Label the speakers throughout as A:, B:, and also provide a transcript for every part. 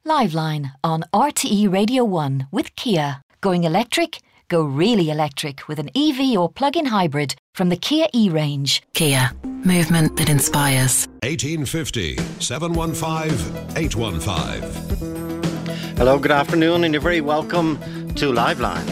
A: Liveline on RTE Radio 1 with Kia. Going electric? Go really electric with an EV or plug-in hybrid from the Kia E-range.
B: Kia. Movement that inspires.
C: 1850 715 815.
D: Hello, good afternoon, and you're very welcome to Liveline.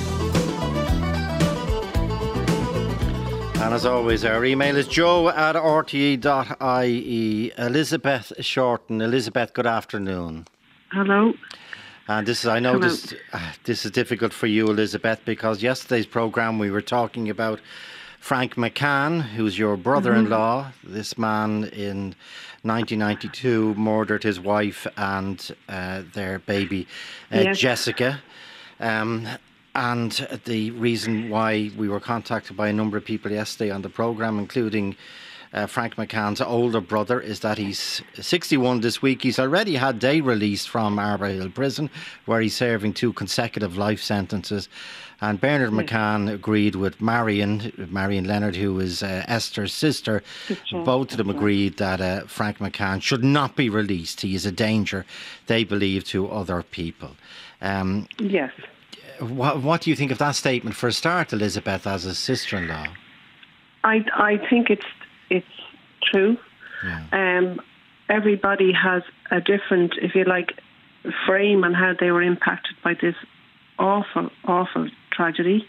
D: And as always, our email is joe@rte.ie. Elizabeth Shorten. Elizabeth, good afternoon.
E: Hello.
D: And this is is difficult for you, Elizabeth, because yesterday's programme we were talking about Frank McCann, who's your brother-in-law. This man in 1992 murdered his wife and their baby,
E: Yes.
D: Jessica. And the reason why we were contacted by a number of people yesterday on the programme, including Frank McCann's older brother, is that he's 61 this week. He's already had day release from Arbor Hill Prison, where he's serving 2 consecutive life sentences. And Bernard McCann agreed with Marion Leonard, who is Esther's sister. Both of them agreed that Frank McCann should not be released. He is a danger, they believe, to other people.
E: Yes.
D: What do you think of that statement for a start, Elizabeth, as a sister-in-law?
E: I think it's true.
D: Yeah.
E: Everybody has a different, if you like, frame on how they were impacted by this awful, awful tragedy.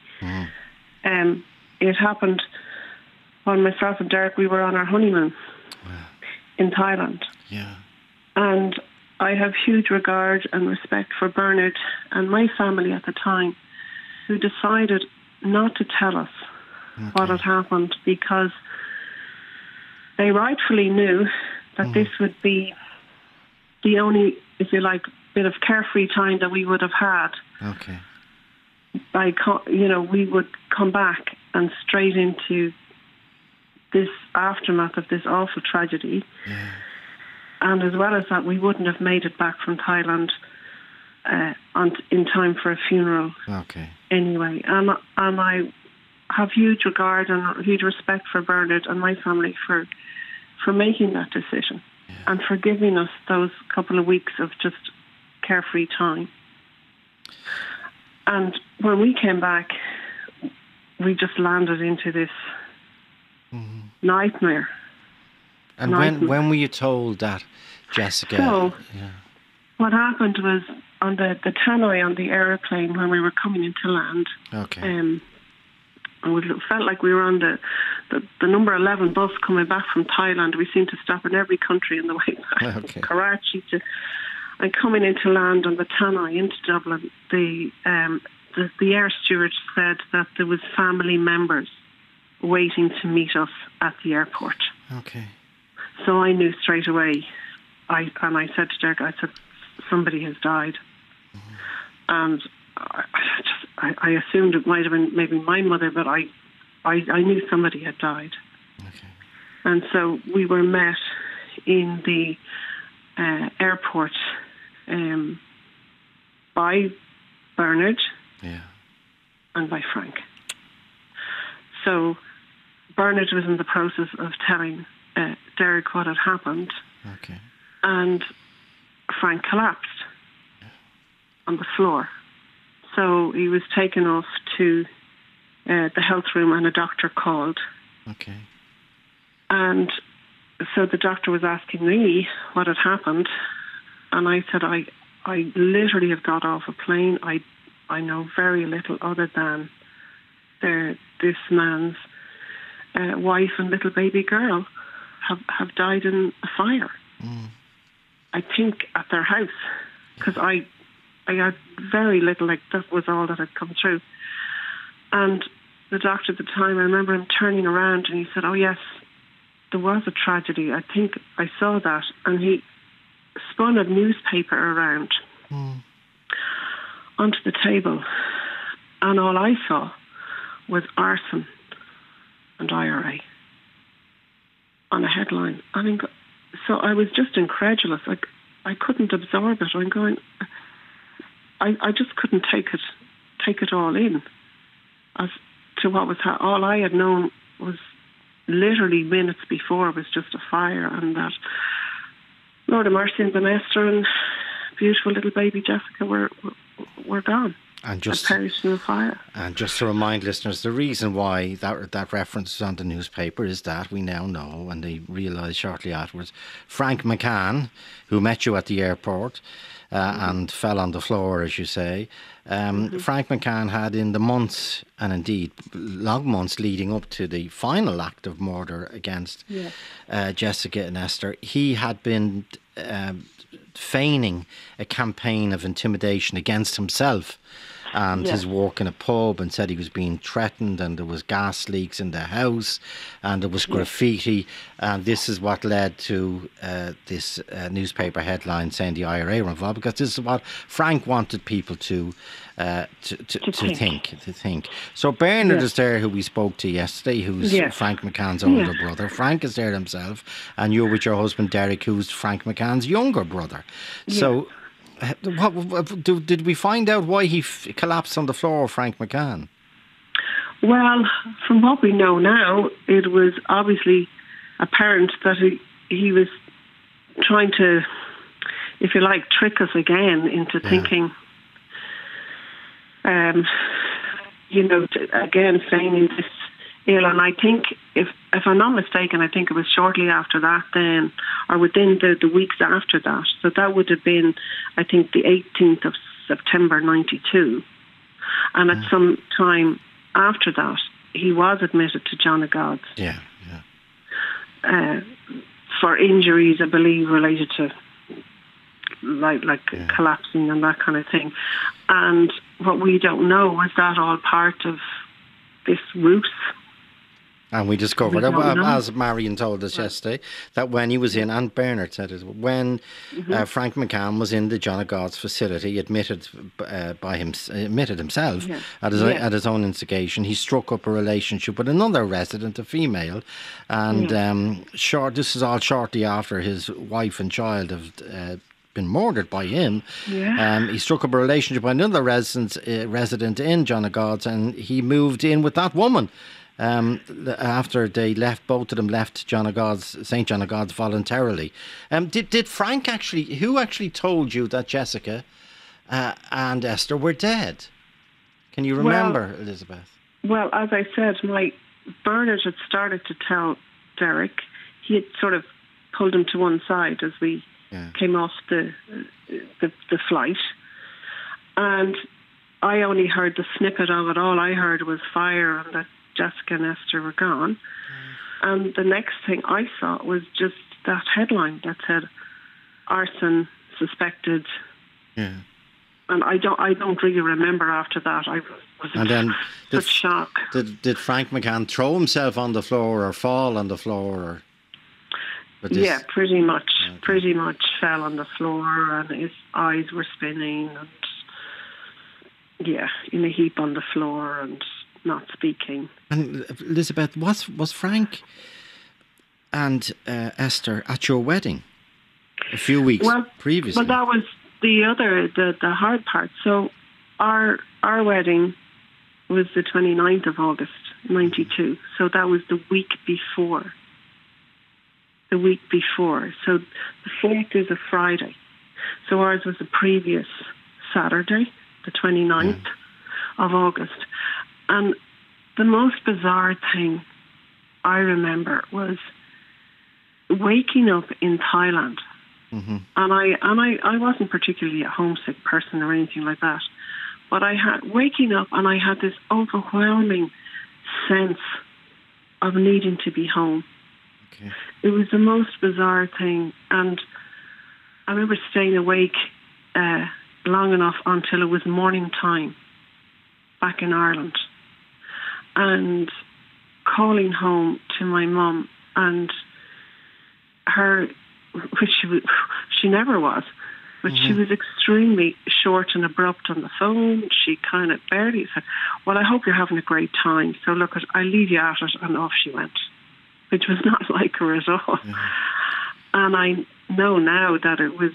E: It happened when myself and Derek, we were on our honeymoon in Thailand.
D: Yeah.
E: And I have huge regard and respect for Bernard and my family at the time, who decided not to tell us what had happened, because they rightfully knew that this would be the only, if you like, bit of carefree time that we would have had.
D: Okay.
E: We would come back and straight into this aftermath of this awful tragedy.
D: Yeah.
E: And as well as that, we wouldn't have made it back from Thailand in time for a funeral.
D: Okay.
E: Anyway, and I have huge regard and huge respect for Bernard and my family for making that decision and for giving us those couple of weeks of just carefree time. And when we came back, we just landed into this nightmare.
D: And when were you told that, Jessica?
E: So, what happened was on the tannoy on the aeroplane when we were coming into land.
D: Okay.
E: It felt like we were on the number 11 bus coming back from Thailand. We seemed to stop in every country on the way back.
D: Okay.
E: Karachi and coming into land on the tannoy into Dublin. The air steward said that there was family members waiting to meet us at the airport.
D: Okay.
E: So I knew straight away. I said to Derek, I said, somebody has died. And I assumed it might have been maybe my mother, but I knew somebody had died.
D: Okay.
E: And so we were met in the airport by Bernard and by Frank. So Bernard was in the process of telling Derek what had happened.
D: Okay.
E: And Frank collapsed on the floor. So he was taken off to the health room and a doctor called.
D: Okay.
E: And so the doctor was asking me what had happened. And I said, I literally have got off a plane. I know very little other than this man's wife and little baby girl have died in a fire. I think at their house, because I had very little, like that was all that had come through. And the doctor at the time, I remember him turning around and he said, oh yes, there was a tragedy. I think I saw that. And he spun a newspaper around onto the table. And all I saw was arson and IRA on a headline. So I was just incredulous. I couldn't absorb it. I'm going, I just couldn't take it all in as to what was all I had known was literally minutes before was just a fire, and that Lord of mercy and Banester and beautiful little baby Jessica were gone.
D: And just
E: perished in the fire.
D: And just to remind listeners, the reason why that reference is on the newspaper is that we now know, and they realised shortly afterwards, Frank McCann, who met you at the airport and fell on the floor, as you say, Frank McCann had, in the months, and indeed long months leading up to the final act of murder against Jessica and Esther, he had been feigning a campaign of intimidation against himself and his work in a pub, and said he was being threatened, and there was gas leaks in the house, and there was graffiti, and this is what led to this newspaper headline saying the IRA were involved, because this is what Frank wanted people to think. So Bernard is there, who we spoke to yesterday, who's Frank McCann's older brother. Frank is there himself, and you're with your husband Derek, who's Frank McCann's younger brother. So did we find out why he collapsed on the floor, Frank McCann?
E: Well, from what we know now, it was obviously apparent that he was trying to, if you like, trick us again into thinking, again feigning this ill. And I think, if I'm not mistaken, I think it was shortly after that then, or within the weeks after that. So that would have been, I think, the 18th of September 92. And at some time after that, he was admitted to John of God's. For injuries, I believe, related to like collapsing and that kind of thing. And what we don't know, was that all part of this ruse?
D: And we discovered, as Marion told us yesterday, that when he was in, and Bernard said it, when Frank McCann was in the John of God's facility, admitted himself at his own instigation, he struck up a relationship with another resident, a female, and this is all shortly after his wife and child have been murdered by him. He struck up a relationship with another resident in John of God's, and he moved in with that woman. After they left, both of them left St. John of God's voluntarily. Did Frank who actually told you that Jessica and Esther were dead? Can you remember, Elizabeth?
E: Well, as I said, Bernard had started to tell Derek. He had sort of pulled him to one side as we came off the flight. And I only heard the snippet of it. All I heard was fire and that Jessica and Esther were gone. And the next thing I saw was just that headline that said arson suspected. And I don't really remember after that. I was in such shock.
D: Did Frank McCann throw himself on the floor or fall on the floor? Pretty much. Okay.
E: Pretty much fell on the floor, and his eyes were spinning, and in a heap on the floor and not speaking.
D: And Elizabeth, was Frank and Esther at your wedding a few weeks previously?
E: Well, that was the hard part. So our wedding was the 29th of August, 92. So that was the week before. So the 4th is a Friday. So ours was the previous Saturday, the 29th of August. And the most bizarre thing I remember was waking up in Thailand. And I wasn't particularly a homesick person or anything like that. But waking up and I had this overwhelming sense of needing to be home. Okay. It was the most bizarre thing. And I remember staying awake long enough until it was morning time back in Ireland, and calling home to my mum, and her, which she never was, but she was extremely short and abrupt on the phone. She kind of barely said, well, I hope you're having a great time, so look, I'll leave you at it, and off she went, which was not like her at all. And I know now that it was,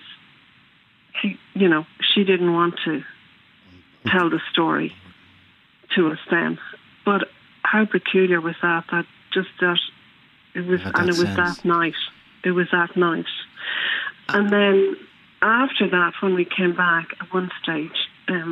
E: she didn't want to tell the story to us then. But how peculiar was that? That it was that night. It was that night. And then after that, when we came back at one stage,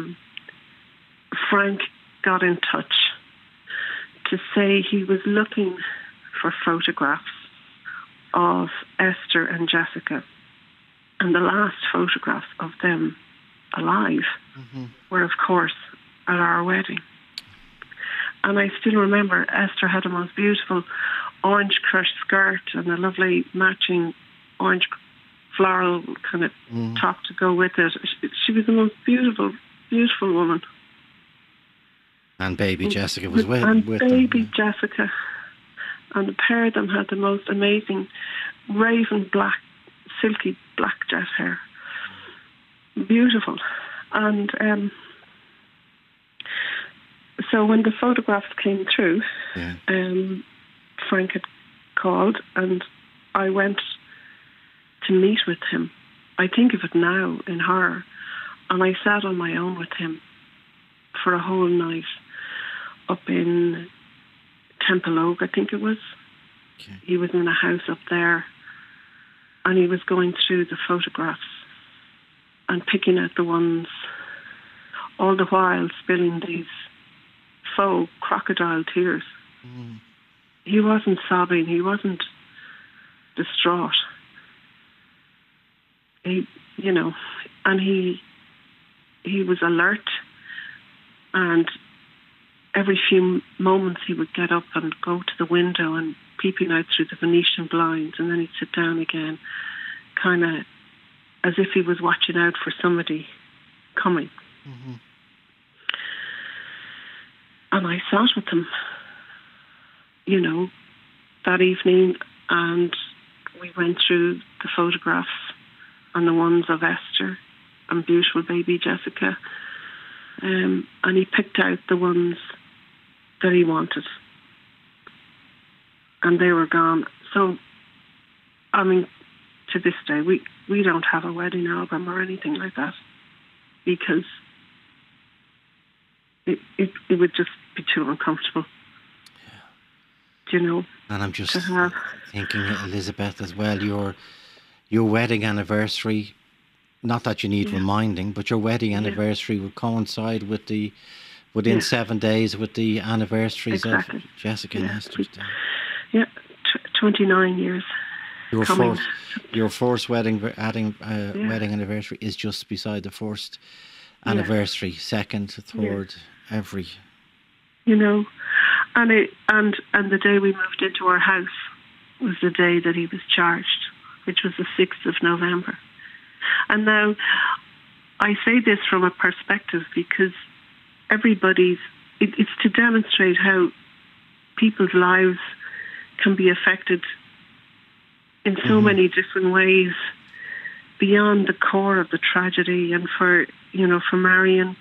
E: Frank got in touch to say he was looking for photographs of Esther and Jessica. And the last photographs of them alive were, of course, at our wedding. And I still remember Esther had the most beautiful orange crushed skirt and a lovely matching orange floral kind of top to go with it. She was the most beautiful, beautiful woman.
D: And baby Jessica was with
E: baby
D: them.
E: Jessica. And the pair of them had the most amazing raven black, silky black jet hair. Beautiful. And so when the photographs came through, Frank had called and I went to meet with him. I think of it now in horror. And I sat on my own with him for a whole night up in Temple Oak, I think it was. Okay. He was in a house up there and he was going through the photographs and picking out the ones, all the while spilling these faux crocodile tears. He wasn't sobbing, he wasn't distraught. He, and he was alert, and every few moments he would get up and go to the window and peeping out through the Venetian blinds, and then he'd sit down again, kind of as if he was watching out for somebody coming. And I sat with him, that evening, and we went through the photographs and the ones of Esther and beautiful baby Jessica. And he picked out the ones that he wanted. And they were gone. So, to this day, we don't have a wedding album or anything like that because it would just be too uncomfortable. And
D: I'm just thinking, Elizabeth, as well, your wedding anniversary, not that you need reminding, but your wedding anniversary would coincide with within 7 days with the anniversaries of Jessica and Esther's day.
E: Yeah, 29 years.
D: Your first wedding anniversary is just beside the first anniversary, second, third, every.
E: And the day we moved into our house was the day that he was charged, which was the 6th of November. And now I say this from a perspective because it's to demonstrate how people's lives can be affected in so many different ways beyond the core of the tragedy. And for Marion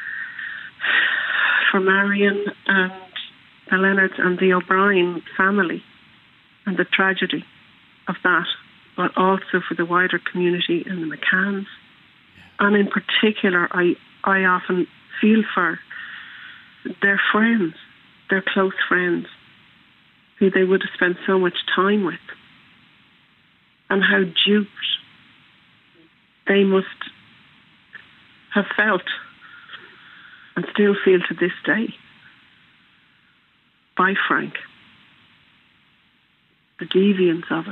E: and the Leonards and the O'Brien family and the tragedy of that, but also for the wider community and the McCanns. And in particular, I often feel for their friends, their close friends, who they would have spent so much time with, and how duped they must have felt and still feel to this day by Frank. The deviance of it.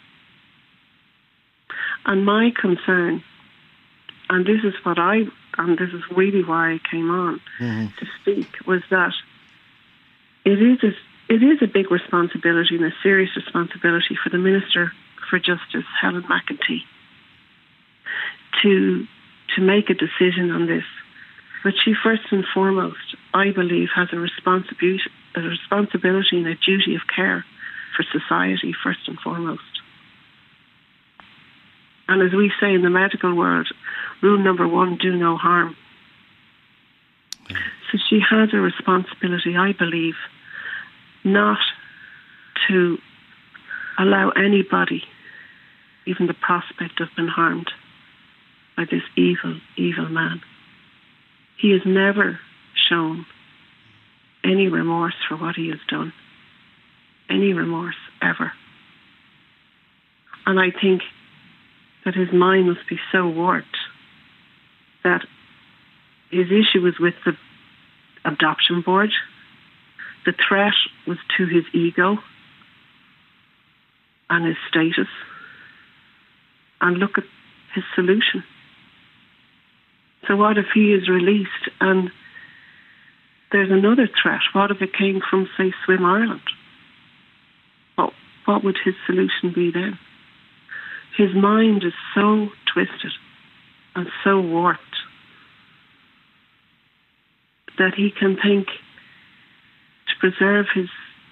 E: And my concern, and this is really why I came on to speak, was that it is a big responsibility and a serious responsibility for the Minister for Justice, Helen McEntee, to make a decision on this. But she first and foremost, I believe, has a responsibility and a duty of care for society first and foremost. And as we say in the medical world, rule number 1, do no harm. So she has a responsibility, I believe, not to allow anybody, even the prospect of being harmed by this evil, evil man. He has never shown any remorse for what he has done. Any remorse, ever. And I think that his mind must be so warped that his issue was with the adoption board. The threat was to his ego and his status. And look at his solution. So what if he is released and there's another threat? What if it came from, say, Swim Ireland? What would his solution be then? His mind is so twisted and so warped that he can think to preserve his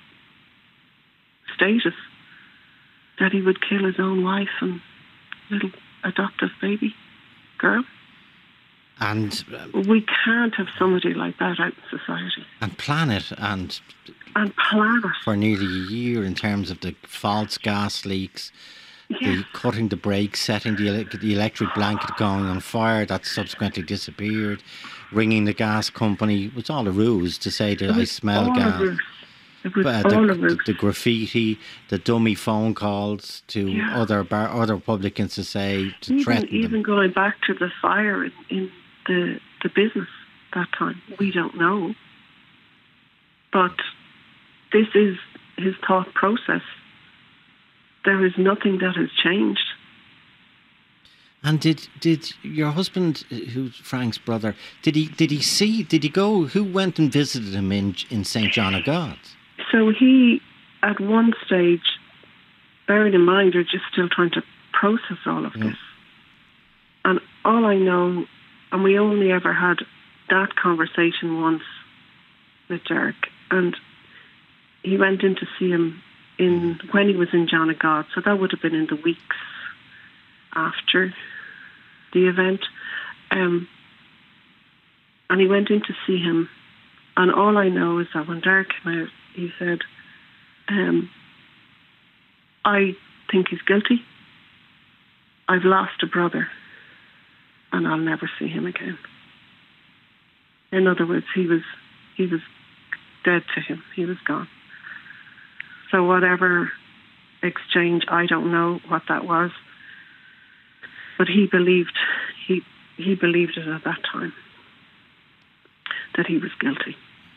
E: status that he would kill his own wife and little adoptive baby girl.
D: And
E: we can't have somebody like that out in society.
D: And plan it and
E: plan it
D: for nearly a year in terms of the false gas leaks, the cutting the brakes, setting the electric blanket going on fire that subsequently disappeared, ringing the gas company. It was all a ruse to say that I smell gas.
E: It was all of it.
D: The graffiti, the dummy phone calls to other publicans to say, to threaten them.
E: Even going back to the fire in the business that time, we don't know. But this is his thought process. There is nothing that has changed.
D: And did your husband, who's Frank's brother, did he go? Who went and visited him in St. John of God?
E: So he, at one stage, bearing in mind, they're just still trying to process all of this. And all I know, and we only ever had that conversation once with Derek, and he went in to see him when he was in John of God, so that would have been in the weeks after the event. And he went in to see him, and all I know is that when Derek came out, he said, I think he's guilty. I've lost a brother, and I'll never see him again. In other words, he was dead to him. He was gone. So whatever exchange, I don't know what that was, but he believed it at that time, that he was guilty.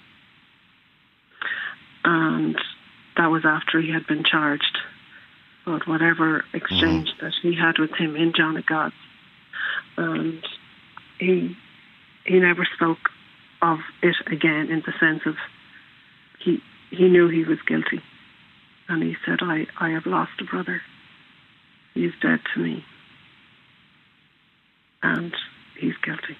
E: And that was after he had been charged. But whatever exchange that he had with him in John of God, and he never spoke of it again, in the sense of he knew he was guilty. And he said, I have lost a brother. He's dead to me. And he's guilty.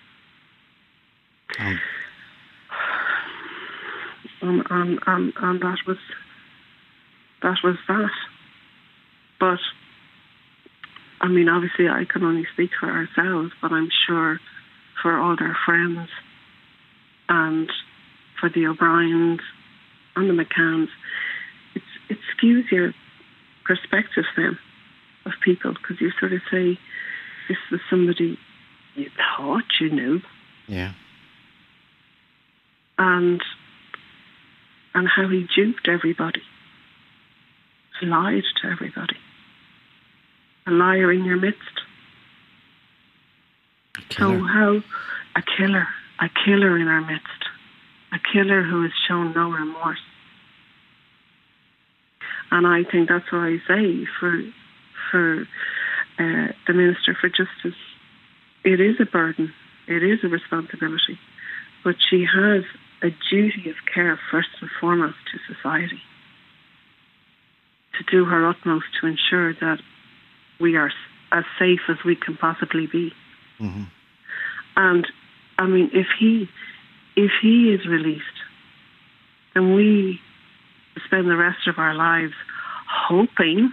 E: And that was that. But, I mean, obviously I can only speak for ourselves, but I'm sure for all their friends and for the O'Briens and the McCanns, it skews your perspective then of people, because you sort of say, this was somebody you thought you knew.
D: Yeah.
E: And how he duped everybody. Lied to everybody. A liar in your midst. So how a killer in our midst. A killer who has shown no remorse. And I think that's what I say for the Minister for Justice. It is a burden. It is a responsibility. But she has a duty of care first and foremost to society. To do her utmost to ensure that we are as safe as we can possibly be.
D: Mm-hmm.
E: And, I mean, if he is released, then we spend the rest of our lives hoping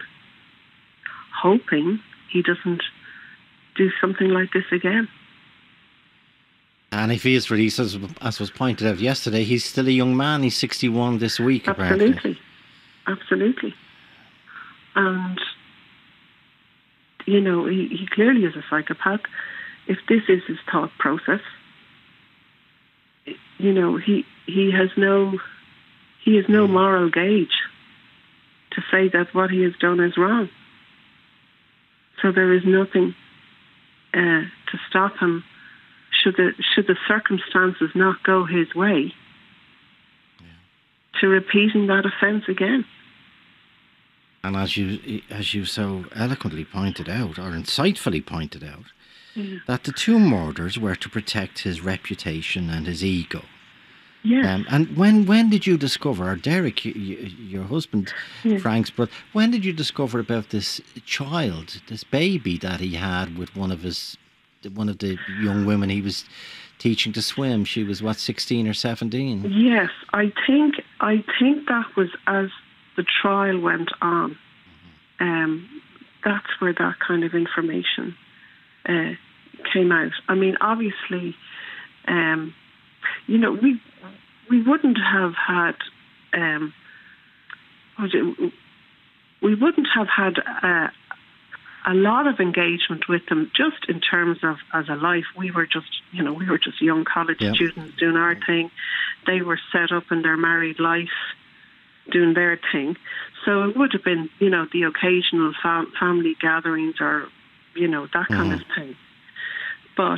E: he doesn't do something like this again.
D: And if he is released, as was pointed out yesterday, he's still a young man. He's 61 this week, apparently.
E: Absolutely. And, you know, he clearly is a psychopath. If this is his thought process, you know, he has no moral gauge to say that what he has done is wrong. So there is nothing to stop him should the circumstances not go his way to repeating that offence again.
D: And as you so eloquently pointed out, or insightfully pointed out, that the two murders were to protect his reputation and his ego.
E: Yes.
D: And when did you discover, or Derek, your husband, Frank's brother, when did you discover about this child, this baby that he had with one of the young women he was teaching to swim? She was, 16 or 17?
E: Yes, I think that was as the trial went on. That's where that kind of information came out. I mean, obviously, we wouldn't have had a lot of engagement with them just in terms of as a life. We were just young college students doing our thing. They were set up in their married life doing their thing. So it would have been, the occasional family gatherings or, that kind of thing. But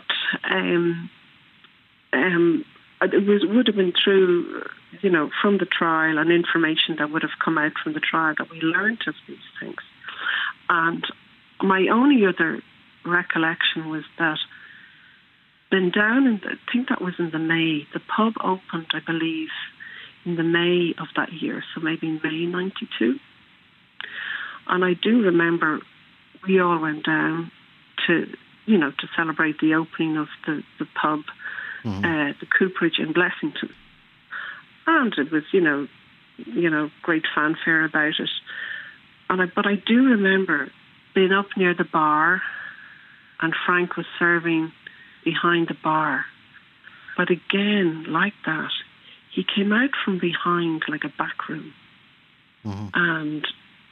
E: it would have been through, from the trial and information that would have come out from the trial that we learned of these things. And my only other recollection was that then down I think that was in the May, the pub opened, I believe, in the May of that year, so maybe in May 92. And I do remember we all went down to celebrate the opening of the pub, the Cooperage in Blessington. And it was, great fanfare about it. But I do remember being up near the bar and Frank was serving behind the bar. But again, like that, he came out from behind like a back room. And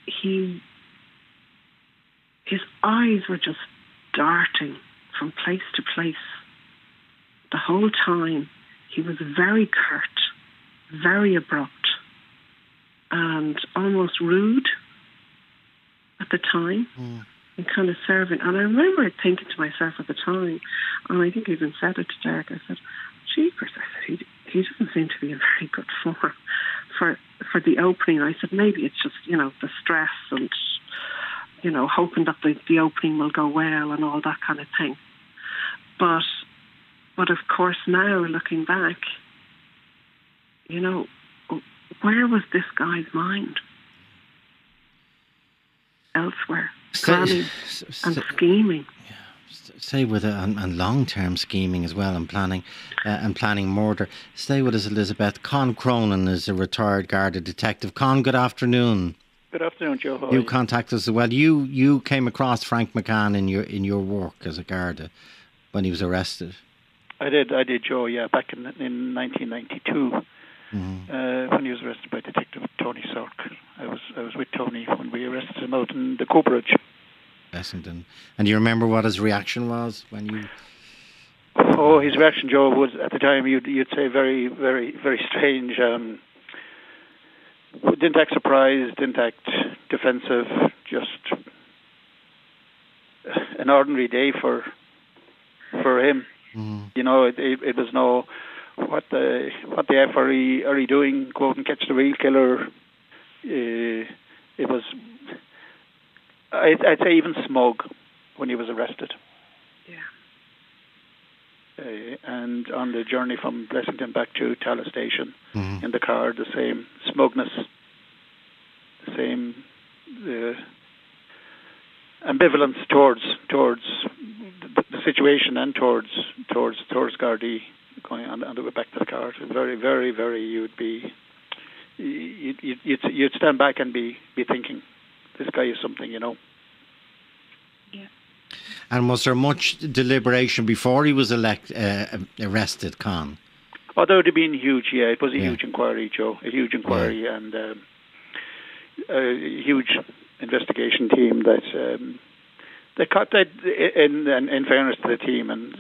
E: his eyes were just darting from place to place. The whole time he was very curt, very abrupt, and almost rude at the time, and kind of serving. And I remember thinking to myself at the time, and I think I even said it to Derek, I said, jeepers, I said, he doesn't seem to be in very good form for the opening. I said, maybe it's just, the stress and, hoping that the opening will go well and all that kind of thing. But of course now, looking back, where was this guy's mind? Elsewhere, planning and scheming.
D: Stay with it, and long-term scheming as well, and planning murder. Stay with us, Elizabeth. Con Cronin is a retired Garda detective. Con, good afternoon.
F: Good afternoon, Joe.
D: You contacted us as well. You came across Frank McCann in your work as a Garda when he was arrested.
F: I did, Joe. Yeah, back in 1992, when he was arrested by Detective Tony Sork. I was with Tony when we arrested him out in the Cooperage.
D: Essendon. And do you remember what his reaction was when you?
F: Oh, his reaction, Joe, was at the time you'd say very, very, very strange. Didn't act surprised, didn't act defensive. Just an ordinary day for him. It was no what the F are you doing? Go out and catch the real killer. It was. I'd say even smug when he was arrested. Yeah. And on the journey from Blessington back to Tallaght Station, in the car, the same smugness, the same ambivalence towards the situation and towards Gardaí going on the way back to the car. Very, very, very. You'd stand back and be thinking, this guy is something, Yeah.
D: And was there much deliberation before he was arrested, Con?
F: Oh, there would have been huge. Yeah, it was a huge inquiry, Joe. A huge inquiry and a huge investigation team that they caught that. In fairness to the team, and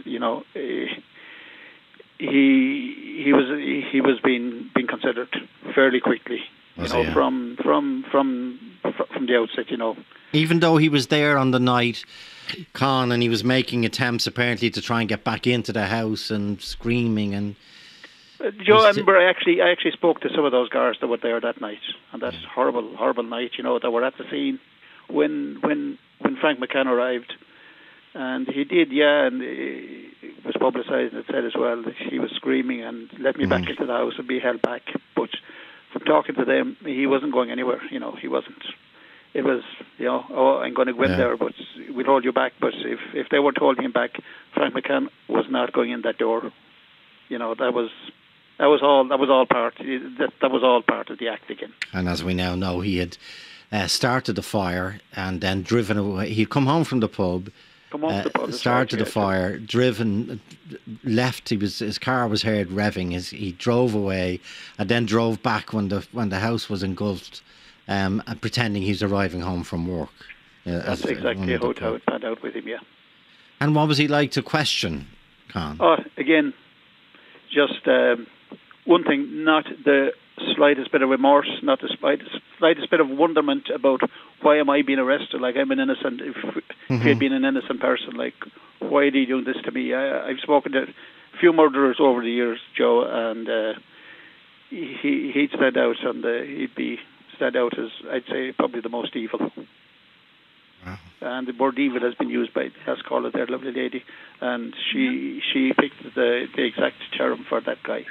F: he was being considered fairly quickly. From from the outset,
D: Even though he was there on the night, Con, and he was making attempts apparently to try and get back into the house and screaming and...
F: Joe, I remember I actually spoke to some of those guards that were there that night, and that horrible night, that were at the scene when Frank McCann arrived. And he did, and it was publicised and it said as well that he was screaming and let me back into the house and be held back. But from talking to them, he wasn't going anywhere, he wasn't. It was, I'm going to go in there, but we'll hold you back. But if they were to hold him back, Frank McCann was not going in that door. That was all part of the act again.
D: And as we now know, he had started the fire and then driven away. He'd come home from the pub. Started the fire, driven, left. His car was heard revving. He drove away, and then drove back when the house was engulfed, and pretending he's arriving home from work.
F: That's exactly how it panned out with him. Yeah.
D: And what was he like to question, Con?
F: Oh, again, just one thing, not the slightest bit of remorse, not the slightest bit of wonderment about why am I being arrested? Like I'm an innocent. If he had been an innocent person, like why are they doing this to me? I've spoken to a few murderers over the years, Joe, and he'd stand out, and he'd be stand out as I'd say probably the most evil. Wow. And the word evil has been used by let's call it their lovely lady, and she picked the exact term for that guy.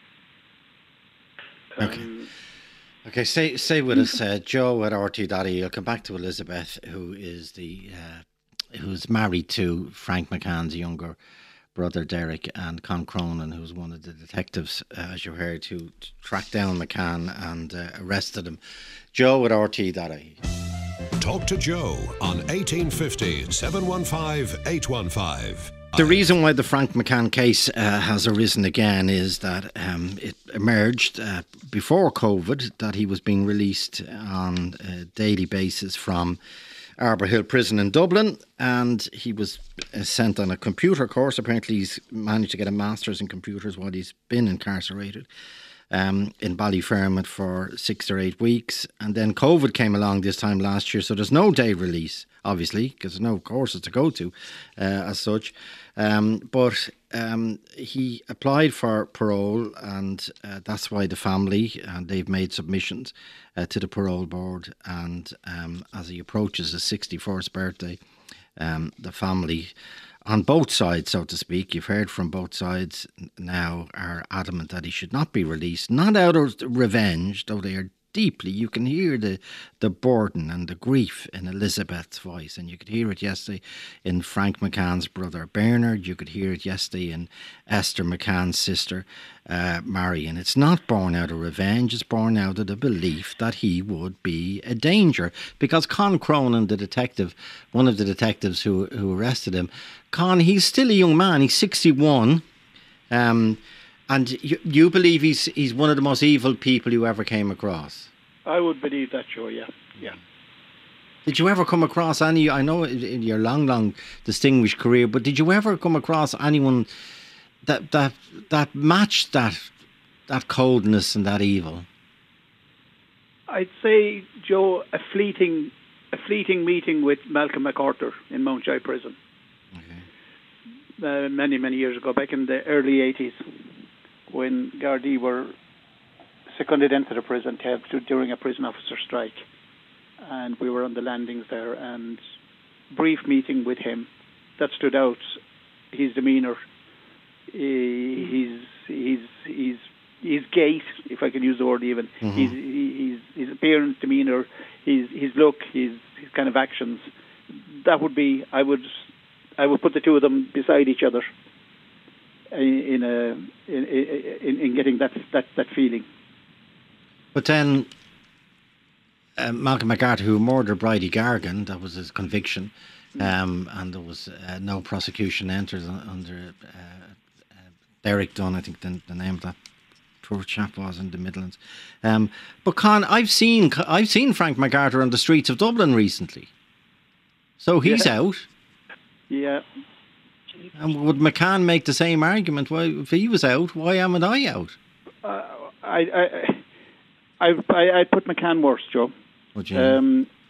D: Okay. Stay with us, Joe at RT.ie. I'll come back to Elizabeth, who is who's married to Frank McCann's younger brother Derek, and Con Cronin, who's one of the detectives, as you heard, who tracked down McCann and arrested him. Joe at RT.ie.
C: Talk to Joe on 1850 715 815.
D: The reason why the Frank McCann case has arisen again is that it emerged before COVID that he was being released on a daily basis from Arbour Hill Prison in Dublin, and he was sent on a computer course. Apparently he's managed to get a master's in computers while he's been incarcerated in Ballyfermot for 6 or 8 weeks. And then COVID came along this time last year, so there's no day release, obviously, because there's no courses to go to as such. But he applied for parole, and that's why the family, and they've made submissions to the parole board. And as he approaches his 61st birthday, the family, on both sides, so to speak, you've heard from both sides now, are adamant that he should not be released, not out of revenge, though they are deeply. You can hear the burden and the grief in Elizabeth's voice, and you could hear it yesterday in Frank McCann's brother Bernard. You could hear it yesterday in Esther McCann's sister Marion. It's not born out of revenge, it's born out of the belief that he would be a danger, because Con Cronin, the detective, one of the detectives who arrested him, he's still a young man, he's 61, and you believe he's one of the most evil people you ever came across?
F: I would believe that, Joe, yeah.
D: Did you ever come across any, I know in your long distinguished career, but did you ever come across anyone that matched that coldness and that evil?
F: I'd say, Joe, a fleeting meeting with Malcolm MacArthur in Mountjoy Prison. Okay. Many years ago, back in the early 80s, when Gardaí were seconded into the prison to help during a prison officer strike. And we were on the landings there, and brief meeting with him that stood out. His demeanour, his gait, if I can use the word even, his appearance, demeanour, his look, his kind of actions. That would be, I would put the two of them beside each other in getting that feeling.
D: But then Malcolm MacArthur, who murdered Bridie Gargan, that was his conviction, and there was no prosecution entered under Derek Dunn, I think the name of that poor chap was, in the Midlands. But Con, I've seen Frank MacArthur on the streets of Dublin recently, so he's out. Yeah. And would McCann make the same argument? Why, if he was out, why am I out?
F: I put McCann worse, Joe.
D: What do you mean?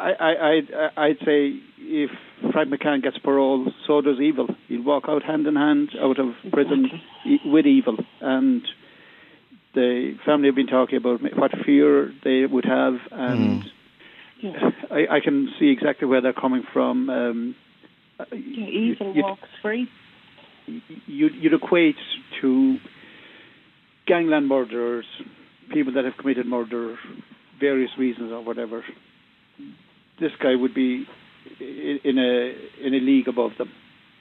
F: I'd say if Frank McCann gets parole, so does evil. He'll walk out hand in hand out of prison with evil. And the family have been talking about what fear they would have, and I can see exactly where they're coming from.
E: Evil walks free.
F: You'd equate to gangland murderers, people that have committed murder, various reasons or whatever. This guy would be in a league above them.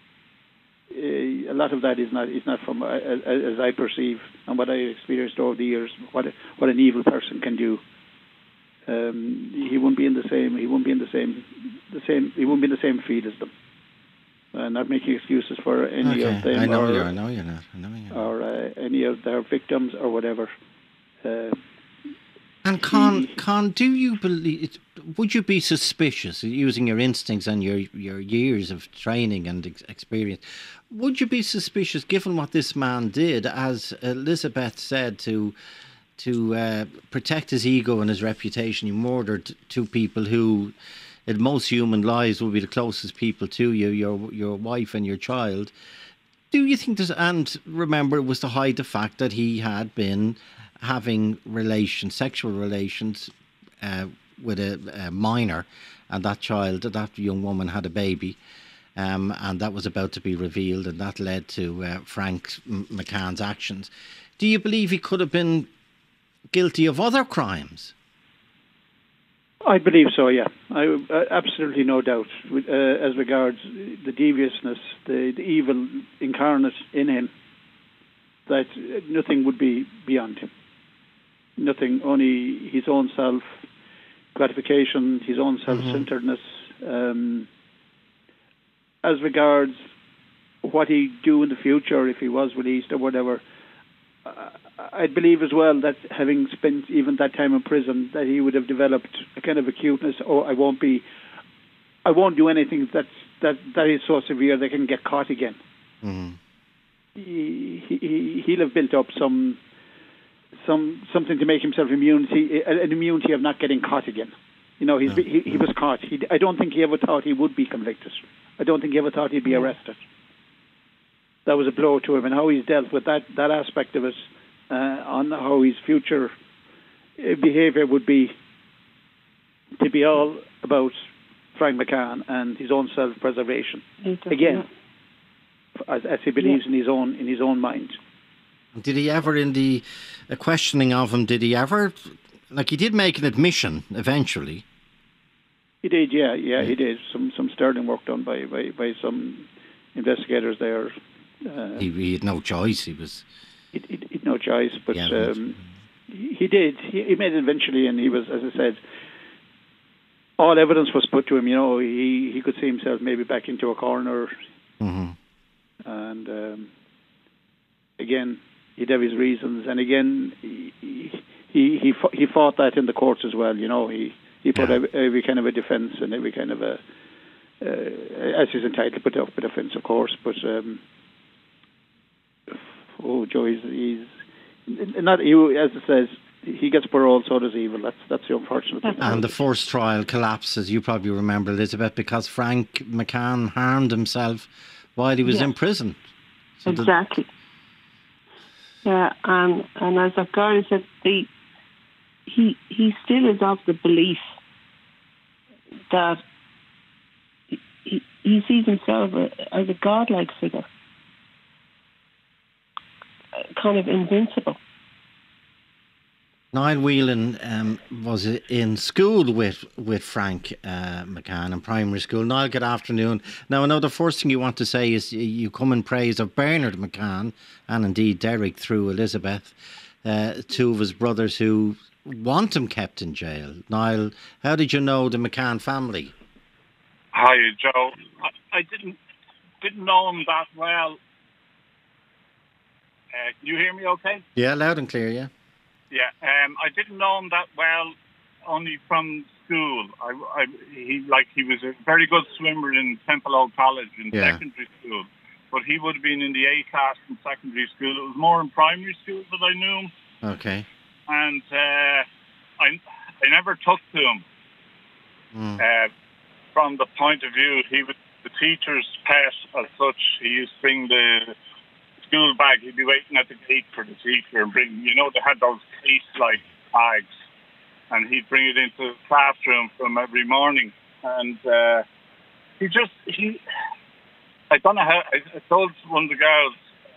F: A lot of that is not from as I perceive and what I experienced over the years. What an evil person can do. He wouldn't be in the same. He wouldn't be in the same. He wouldn't be in the same field as them. Not making excuses for any of them.
D: I know you're not.
F: Or any of their victims or whatever.
D: And Con, do you believe? Would you be suspicious, using your instincts and your years of training and experience? Would you be suspicious, given what this man did, as Elizabeth said, to protect his ego and his reputation? He murdered two people who, in most human lives, would be the closest people to you, your wife and your child. Do you think there's? And remember, it was to hide the fact that he had been having sexual relations with a minor, and that young woman had a baby, and that was about to be revealed, and that led to Frank McCann's actions. Do you believe he could have been guilty of other crimes?
F: I believe so, yeah. Absolutely no doubt. As regards the deviousness, the evil incarnate in him, that nothing would be beyond him. Nothing, only his own self-gratification, his own self-centeredness. As regards what he'd do in the future if he was released or whatever, I believe as well that having spent even that time in prison, that he would have developed a kind of acuteness. I won't do anything that is so severe they can get caught again. He'll have built up something to make himself an immunity of not getting caught again. He was caught. I don't think he ever thought he would be convicted. I don't think he ever thought he'd be arrested. That was a blow to him, and how he's dealt with that aspect of it, on how his future behaviour would be, to be all about Frank McCann and his own self-preservation. Again, as he believes in his own mind.
D: Did he ever, in the questioning of him, he did make an admission eventually?
F: He did, yeah, he did. Some sterling work done by some investigators there.
D: He had no choice. He
F: had no choice, but he did. He made it eventually, and he was, as I said, all evidence was put to him. He could see himself maybe back into a corner, and again, he'd have his reasons, and again, he fought that in the courts as well. He put every kind of a defence and every kind of a as he's entitled to put up a defence, of course, but. Joe, he's not. As it says, he gets parole, so does evil. That's the unfortunate thing.
D: And the first trial collapsed, as you probably remember, Elizabeth, because Frank McCann harmed himself while he was in prison. So
E: exactly. And as a guy said, he still is of the belief that he sees himself as a godlike figure. Kind of invincible.
D: Niall Whelan was in school with Frank McCann in primary school. Niall, good afternoon. Now, I know the first thing you want to say is you come in praise of Bernard McCann and indeed Derek through Elizabeth, two of his brothers who want him kept in jail. Niall, how did you know the McCann family?
G: Hi, Joe. I didn't know him that well. Can you hear me okay?
D: Yeah, loud and clear, yeah.
G: Yeah, I didn't know him that well, only from school. He was a very good swimmer in Temple Old College in secondary school, but he would have been in the A class in secondary school. It was more in primary school that I knew him.
D: Okay.
G: And I never took to him. from the point of view, he was the teacher's pet as such. He used to bring the school bag. He'd be waiting at the gate for the teacher and bring, they had those case-like bags, and he'd bring it into the classroom from every morning. And I don't know how, I told one of the girls,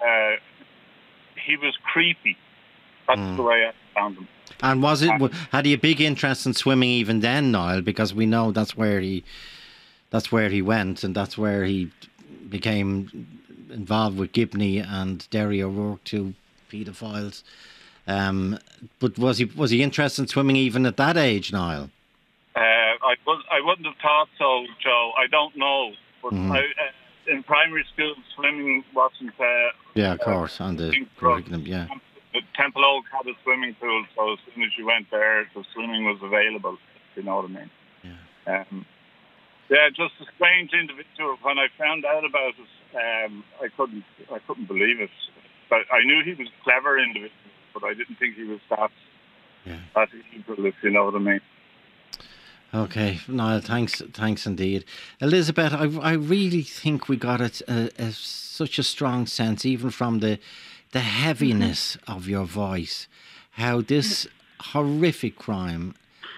G: he was creepy. That's the way I found him.
D: And had he a big interest in swimming even then, Niall? Because we know that's where he went, and that's where he became involved with Gibney and Derry O'Rourke, two paedophiles. But was he interested in swimming even at that age, Niall?
G: I wouldn't have thought so, Joe. I don't know, but in primary school, swimming wasn't.
D: Yeah, of course, on the curriculum. Yeah.
G: Temple Oak had a swimming pool, so as soon as you went there, the swimming was available. If you know what I mean? Yeah. Just a strange individual. When I found out about it, I couldn't believe it. But I knew he was a clever individual, but I didn't think he was that evil, if you know what I mean.
D: Okay, Niall, thanks indeed. Elizabeth, I really think we got such a strong sense, even from the heaviness of your voice, how this horrific crime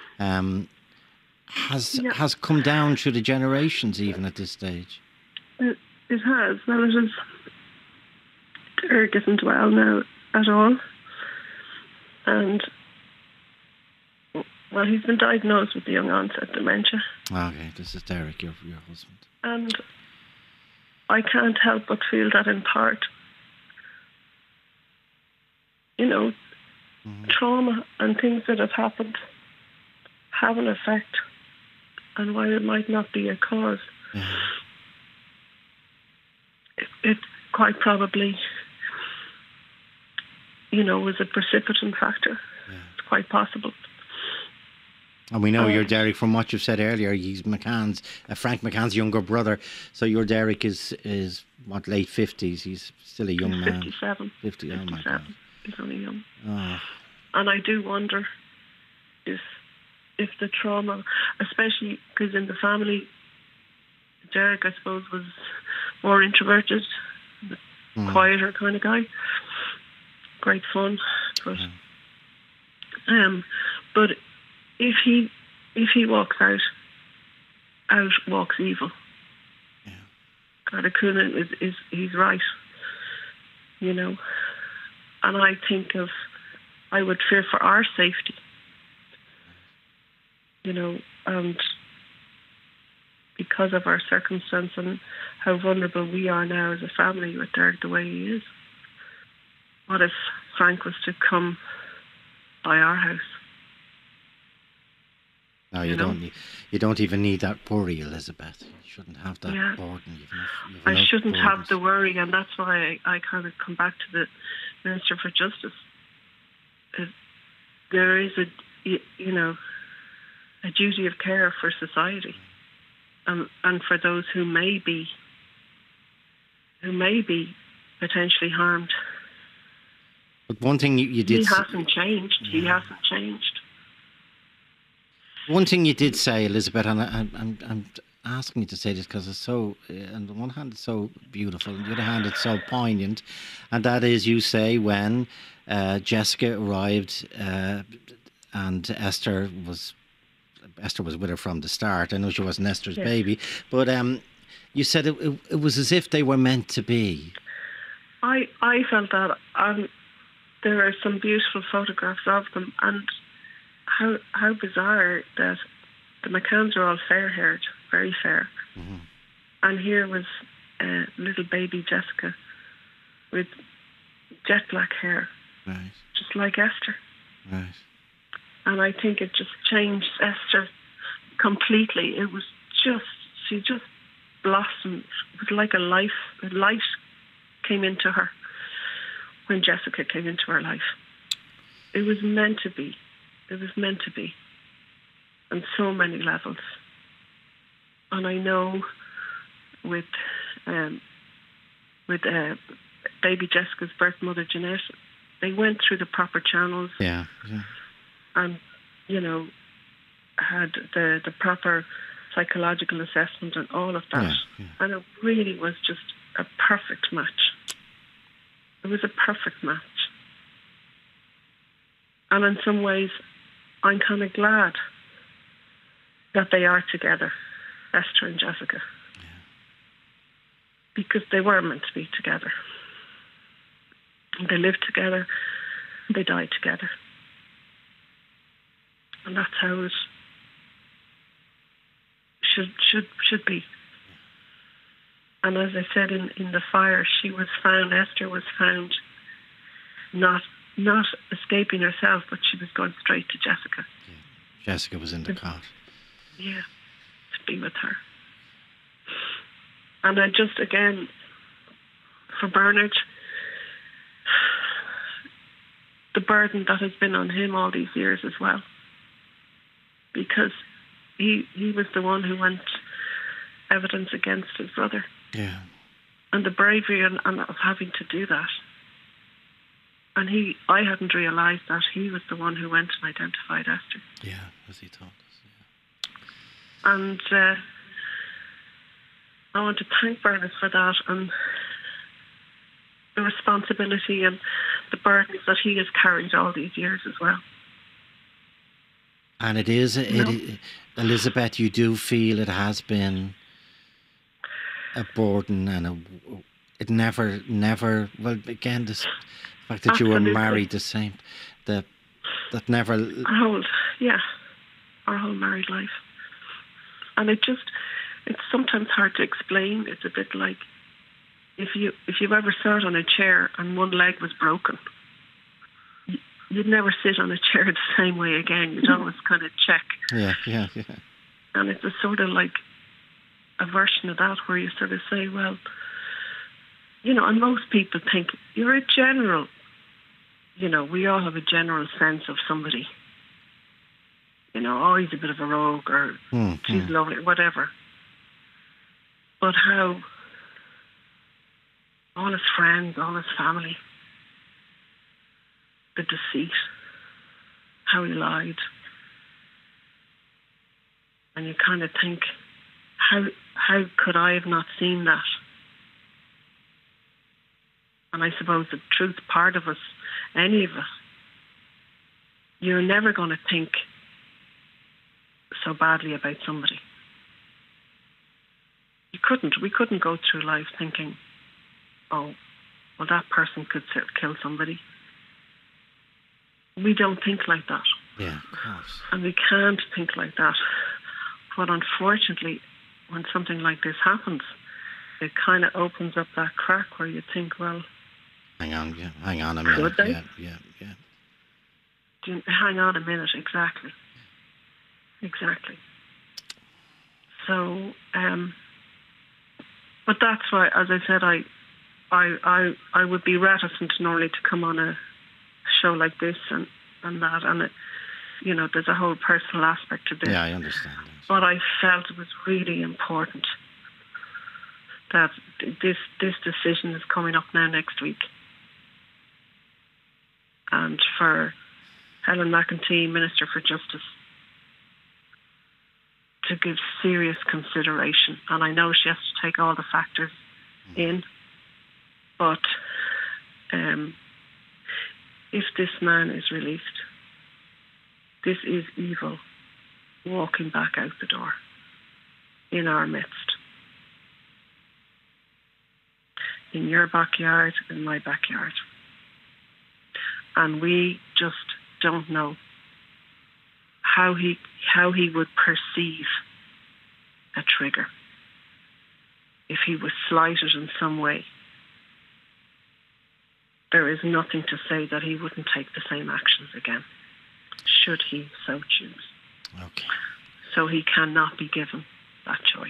D: has come down through the generations, even at this stage.
E: It has. Well, it is. Derek isn't well now at all, and well, he's been diagnosed with the young onset dementia.
D: Okay, this is Derek, your husband.
E: And I can't help but feel that in part, trauma and things that have happened have an effect, and while it might not be a cause, it quite probably, was a precipitant factor. Yeah. It's quite possible.
D: And we know you're Derek, from what you've said earlier, he's Frank McCann's younger brother. So your Derek is what, late 50s? He's still a young man.
E: 57.
D: 50, oh my God.
E: He's only young.
D: Oh.
E: And I do wonder if the trauma, especially because in the family, Derek, I suppose, was more introverted, quieter kind of guy. Great fun, but if he walks out walks evil. Yeah. Garda Coonan he's right, and I think I would fear for our safety, and because of our circumstance and how vulnerable we are now as a family with Derek the way he is. What if Frank was to come by our house?
D: No, you don't even need that worry, Elizabeth. You shouldn't have that burden.
E: I shouldn't have the worry, and that's why I kind of come back to the Minister for Justice. There is a duty of care for society, and for those who may be potentially harmed.
D: But one thing you did...
E: He hasn't changed. Yeah. He hasn't changed.
D: One thing you did say, Elizabeth, and I'm asking you to say this because it's so, on the one hand, it's so beautiful, on the other hand, it's so poignant, and that is, you say, when Jessica arrived and Esther was with her from the start. I know she wasn't Esther's baby, but you said it was as if they were meant to be.
E: I felt that. There are some beautiful photographs of them, and how bizarre that the McCanns are all fair-haired, very fair. Mm-hmm. And here was little baby Jessica with jet black hair, right, just like Esther.
D: Right. And
E: I think it just changed Esther completely. It was she just blossomed. It was like a light came into her when Jessica came into her life. It was meant to be. It was meant to be on so many levels. And I know with baby Jessica's birth mother, Jeanette, they went through the proper channels.
D: Yeah.
E: And, had the proper psychological assessment and all of that. And it really was just a perfect match. It was a perfect match. And in some ways, I'm kind of glad that they are together, Esther and Jessica. Because they were meant to be together. They lived together, they died together. And that's how it should be. And as I said, in the fire, Esther was found not escaping herself, but she was going straight to Jessica.
D: Jessica was in the cot.
E: Yeah, to be with her. And I just, again, for Bernard, the burden that has been on him all these years as well. Because he was the one who went evidence against his brother.
D: Yeah.
E: And the bravery of having to do that. And I hadn't realised that he was the one who went and identified Esther.
D: Yeah, as he told us.
E: Yeah. And I want to thank Bernard for that and the responsibility and the burdens that he has carried all these years as well.
D: And it is, Elizabeth, you do feel it has been a burden and it never, well, again, this fact that you were married the same, that never... Our whole married life. And it's sometimes hard to explain. It's a bit like if you've ever sat on a chair and one leg was broken, you'd never sit on a chair the same way again. You'd always kind of check. Yeah.
E: And it's a sort of like a version of that where you sort of say, well, and most people think you're a general, we all have a general sense of somebody. He's a bit of a rogue or she's lovely, whatever. But how all his friends, all his family, the deceit, how he lied. And you kind of think, how could I have not seen that? And I suppose the truth, part of us, any of us, you're never going to think so badly about somebody. We couldn't go through life thinking, oh, well, that person could kill somebody. We don't think like that.
D: Yeah, of course.
E: And we can't think like that. But unfortunately, when something like this happens, it kind of opens up that crack where you think, well...
D: Hang on a minute.
E: Could they?
D: Yeah.
E: Hang on a minute, exactly. So, but that's why, as I said, I would be reticent normally to come on a show like this and that, and it, there's a whole personal aspect to this.
D: Yeah, I understand.
E: But I felt it was really important that this decision is coming up now next week, and for Helen McEntee, Minister for Justice, to give serious consideration. And I know she has to take all the factors in, but if this man is released, this is evil walking back out the door in our midst. In your backyard, in my backyard. And we just don't know how he would perceive a trigger if he was slighted in some way. There is nothing to say that he wouldn't take the same actions again, should he so choose.
D: Okay.
E: So he cannot be given that choice.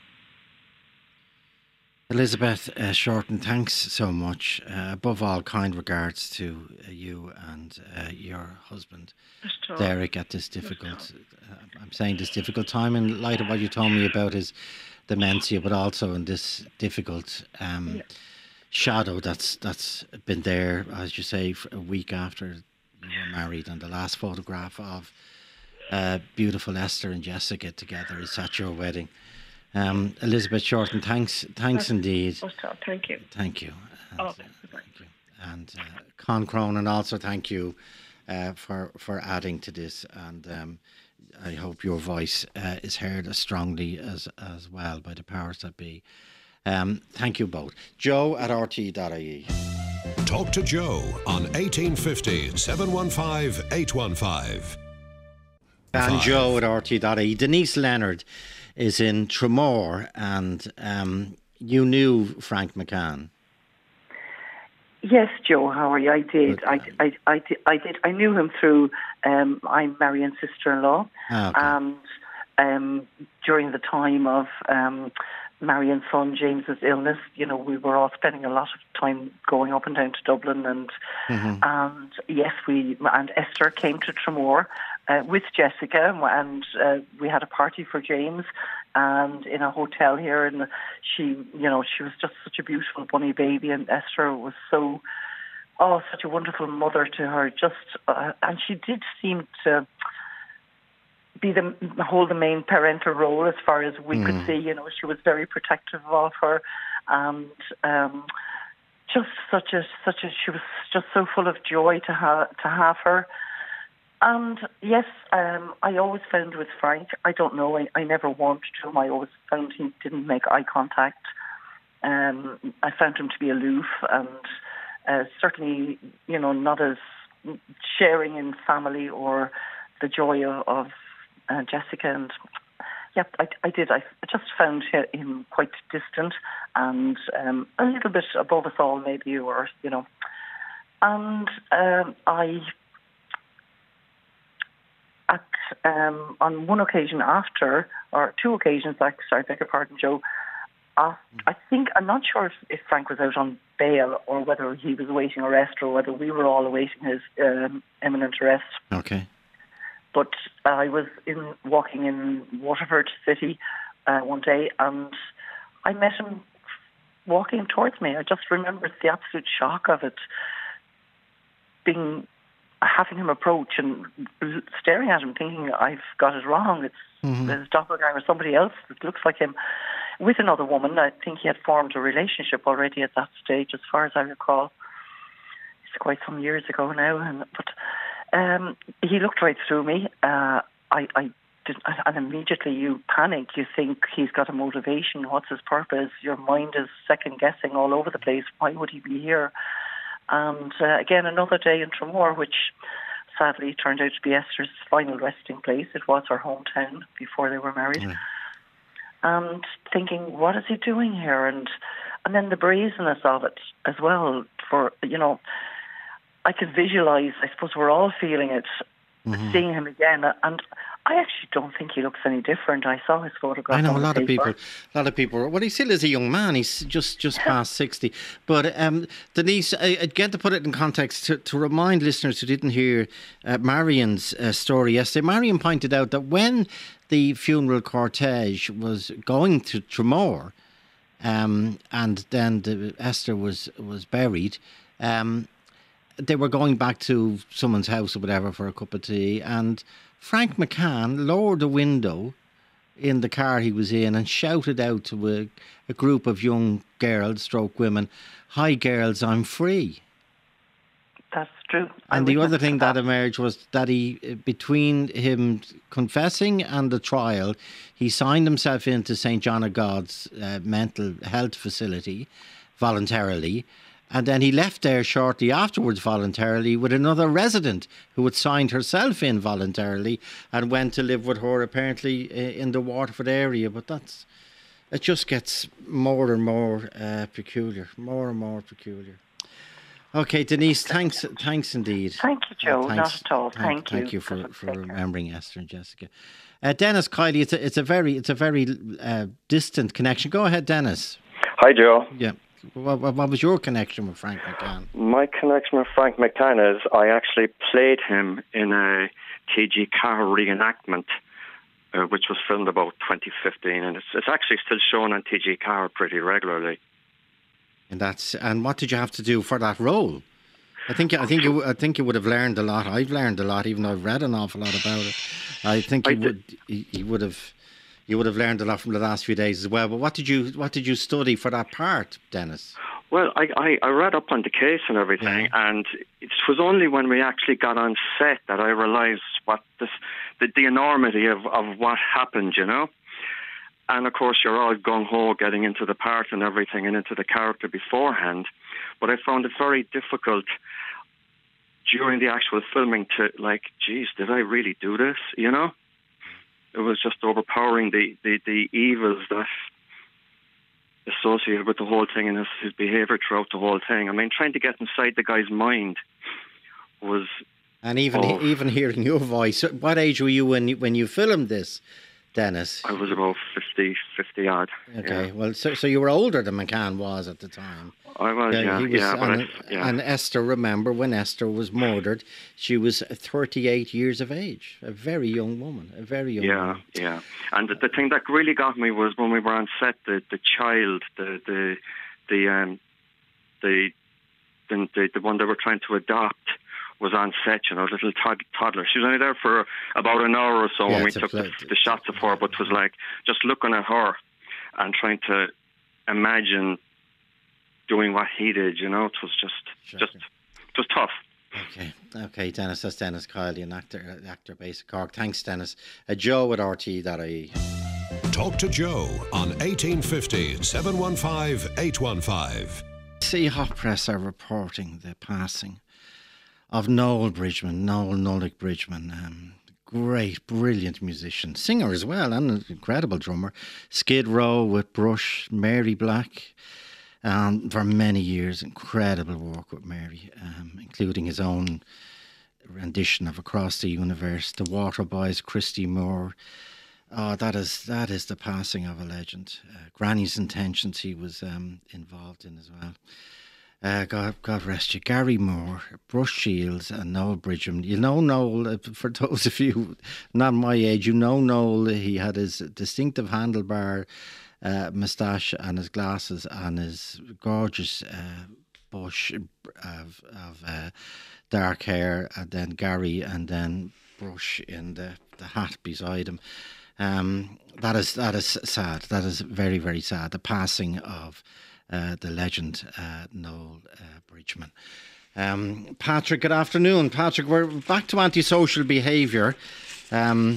D: Elizabeth Shorten, thanks so much. Above all, kind regards to you and your husband, Derek, at this difficult, I'm saying this difficult time in light of what you told me about his dementia, but also in this difficult shadow that's been there, as you say, for a week after you were married, and the last photograph of beautiful Esther and Jessica together is at your wedding. Elizabeth Shorten, thanks indeed.
E: Thank you.
D: Thank you.
E: Thank
D: you. And Con Cronin, also thank you for adding to this. And I hope your voice is heard as strongly as well by the powers that be. Thank you both. Joe at RT.ie.
C: Talk to Joe on 1850 715 815.
D: And Joe at RT.ie. Denise Leonard is in Tramore, and you knew Frank McCann.
H: Yes, Joe. How are you? I did. I did. I knew him through. I'm Marion's sister-in-law, and during the time of Marion's son James's illness, we were all spending a lot of time going up and down to Dublin, and yes, and Esther came to Tramore with Jessica, and we had a party for James, and in a hotel here, and she was just such a beautiful bunny baby, and Esther was such a wonderful mother to her, and she did seem to hold the main parental role as far as we could see. She was very protective of her, and she was just so full of joy to have her. And yes, I always found with Frank, I don't know, I never wanted to him. I always found he didn't make eye contact. I found him to be aloof, and certainly, not as sharing in family or the joy of Jessica. And yeah, I did. I just found him quite distant and a little bit above us all, maybe, or And on one occasion or two occasions, sorry, beg your pardon, Joe. I think, I'm not sure if Frank was out on bail or whether he was awaiting arrest or whether we were all awaiting his imminent arrest.
D: Okay.
H: But I was walking in Waterford City one day, and I met him walking towards me. I just remember the absolute shock of it, having him approach and staring at him, thinking I've got it wrong. It's his doppelganger, somebody else that looks like him, with another woman. I think he had formed a relationship already at that stage, as far as I recall. It's quite some years ago now, but he looked right through me. And immediately you panic. You think he's got a motivation. What's his purpose? Your mind is second guessing all over the place. Why would he be here? And again, another day in Tramore, which sadly turned out to be Esther's final resting place. It was her hometown before they were married. And thinking, what is he doing here? And then the brazenness of it as well. I could visualise, I suppose we're all feeling it, seeing him again. And I actually don't think he looks any different. I saw his photograph.
D: I know a lot of people. Well, he still is a young man. He's just past 60. But Denise, again, to put it in context, to remind listeners who didn't hear Marion's story yesterday, Marion pointed out that when the funeral cortege was going to Tramore, and then Esther was buried, they were going back to someone's house or whatever for a cup of tea, and Frank McCann lowered the window in the car he was in and shouted out to a group of young girls, women, "Hi girls, I'm free."
H: That's true.
D: And the other thing that emerged was that between him confessing and the trial, he signed himself into St. John of God's mental health facility voluntarily. And then he left there shortly afterwards voluntarily with another resident who had signed herself in voluntarily and went to live with her apparently in the Waterford area. But it just gets more and more peculiar, more and more peculiar. Okay, Denise, thanks indeed.
H: Thank you, Joe. Not at all. Thank you.
D: Thank you for remembering Esther and Jessica. Dennis Kiley, it's a very distant connection. Go ahead, Dennis.
I: Hi, Joe.
D: Yeah. What was your connection with Frank McCann?
I: My connection with Frank McCann is I actually played him in a T.G. Carr reenactment, which was filmed about 2015, and it's actually still shown on T.G. Carr pretty regularly.
D: And what did you have to do for that role? I think you would have learned a lot. I've learned a lot, even though I've read an awful lot about it. I think you would have learned a lot from the last few days as well. But what did you study for that part, Dennis?
I: Well, I read up on the case and everything, and it was only when we actually got on set that I realised what the enormity of what happened, you know. And of course, you're all gung-ho getting into the part and everything and into the character beforehand. But I found it very difficult during the actual filming to, like, geez, did I really do this, you know? It was just overpowering, the evils that associated with the whole thing and his behaviour throughout the whole thing. I mean, trying to get inside the guy's mind was...
D: And even hearing your voice, what age were you when you filmed this, Dennis?
I: I was about 50 odd.
D: Okay,
I: yeah.
D: Well, so you were older than McCann was at the time.
I: I was,
D: And Esther, remember, when Esther was murdered, she was 38 years of age, a very young woman, woman.
I: Yeah. And the thing that really got me was when we were on set, the child, the one they were trying to adopt was on set, you know, little toddler. She was only there for about an hour or so when we took the shots of her, but it was like just looking at her and trying to imagine doing what he did, you know. It was just tough.
D: Okay, Dennis. That's Dennis Kiley, an actor based at Cork. Thanks, Dennis. Joe at RTE.ie.
C: Talk to Joe on 1850 715 815.
D: See, Hot Press are reporting the passing of Noel Nullick Bridgman. Great, brilliant musician, singer as well, and an incredible drummer. Skid Row with Brush, Mary Black. For many years, incredible work with Mary, including his own rendition of Across the Universe, The Waterboys, Christy Moore. Oh, that is the passing of a legend. Granny's Intentions he was involved in as well. God rest you. Gary Moore, Bruce Shields and Noel Bridgman. You know Noel, for those of you not my age, you know Noel. He had his distinctive handlebar moustache and his glasses and his gorgeous bush of dark hair, and then Gary and then Brush in the hat beside him. That is sad. That is very, very sad. The passing of the legend Noel Bridgman. Patrick, good afternoon. Patrick, we're back to antisocial behaviour. And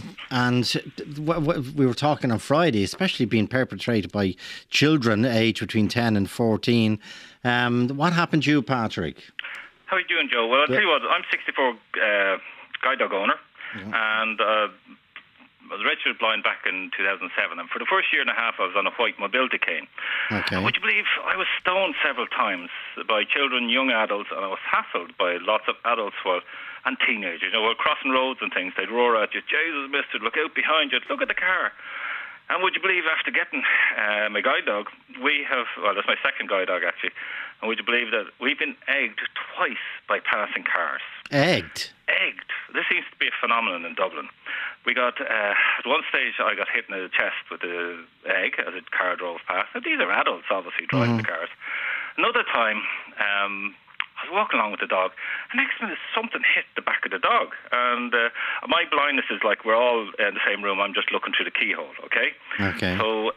D: we were talking on Friday, especially being perpetrated by children aged between 10 and 14. What happened to you, Patrick?
J: How are you doing, Joe? Well, I'll tell you what, I'm 64 guide dog owner, and I was registered blind back in 2007, and for the first year and a half I was on a white mobility cane.
D: Okay.
J: Would you believe I was stoned several times by children, young adults, and I was hassled by lots of adults and teenagers. You know, we're crossing roads and things, they'd roar at you, Jesus, mister, look out behind you, look at the car. And would you believe, after getting my guide dog, that's my second guide dog actually, and would you believe that we've been egged twice by passing cars?
D: Egged?
J: Egged. This seems to be a phenomenon in Dublin. We got, at one stage I got hit in the chest with the egg as a car drove past. Now, these are adults obviously driving the cars. Another time, I was walking along with the dog, and next minute something hit the back of the dog. And my blindness is like we're all in the same room. I'm just looking through the keyhole, okay?
D: Okay.
J: So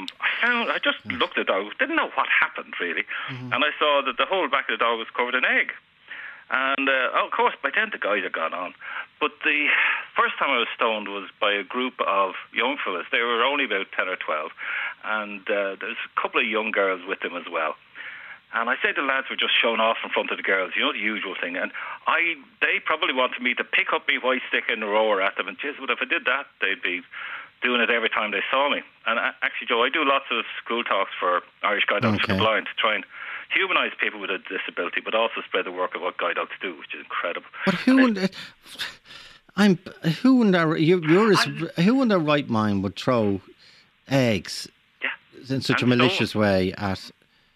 J: I just looked at the dog, didn't know what happened really, and I saw that the whole back of the dog was covered in egg. And of course, by then the guys had gone on. But the first time I was stoned was by a group of young fellas. They were only about 10 or 12, and there's a couple of young girls with them as well. And I said the lads were just showing off in front of the girls, you know, the usual thing. And they probably wanted me to pick up my white stick and roar at them. And geez, but if I did that, they'd be doing it every time they saw me. And actually, Joe, I do lots of school talks for Irish Guide Dogs for the Blind to try and humanise people with a disability, but also spread the work of what guide dogs do, which is incredible.
D: But who in their right mind would throw eggs in such a malicious way at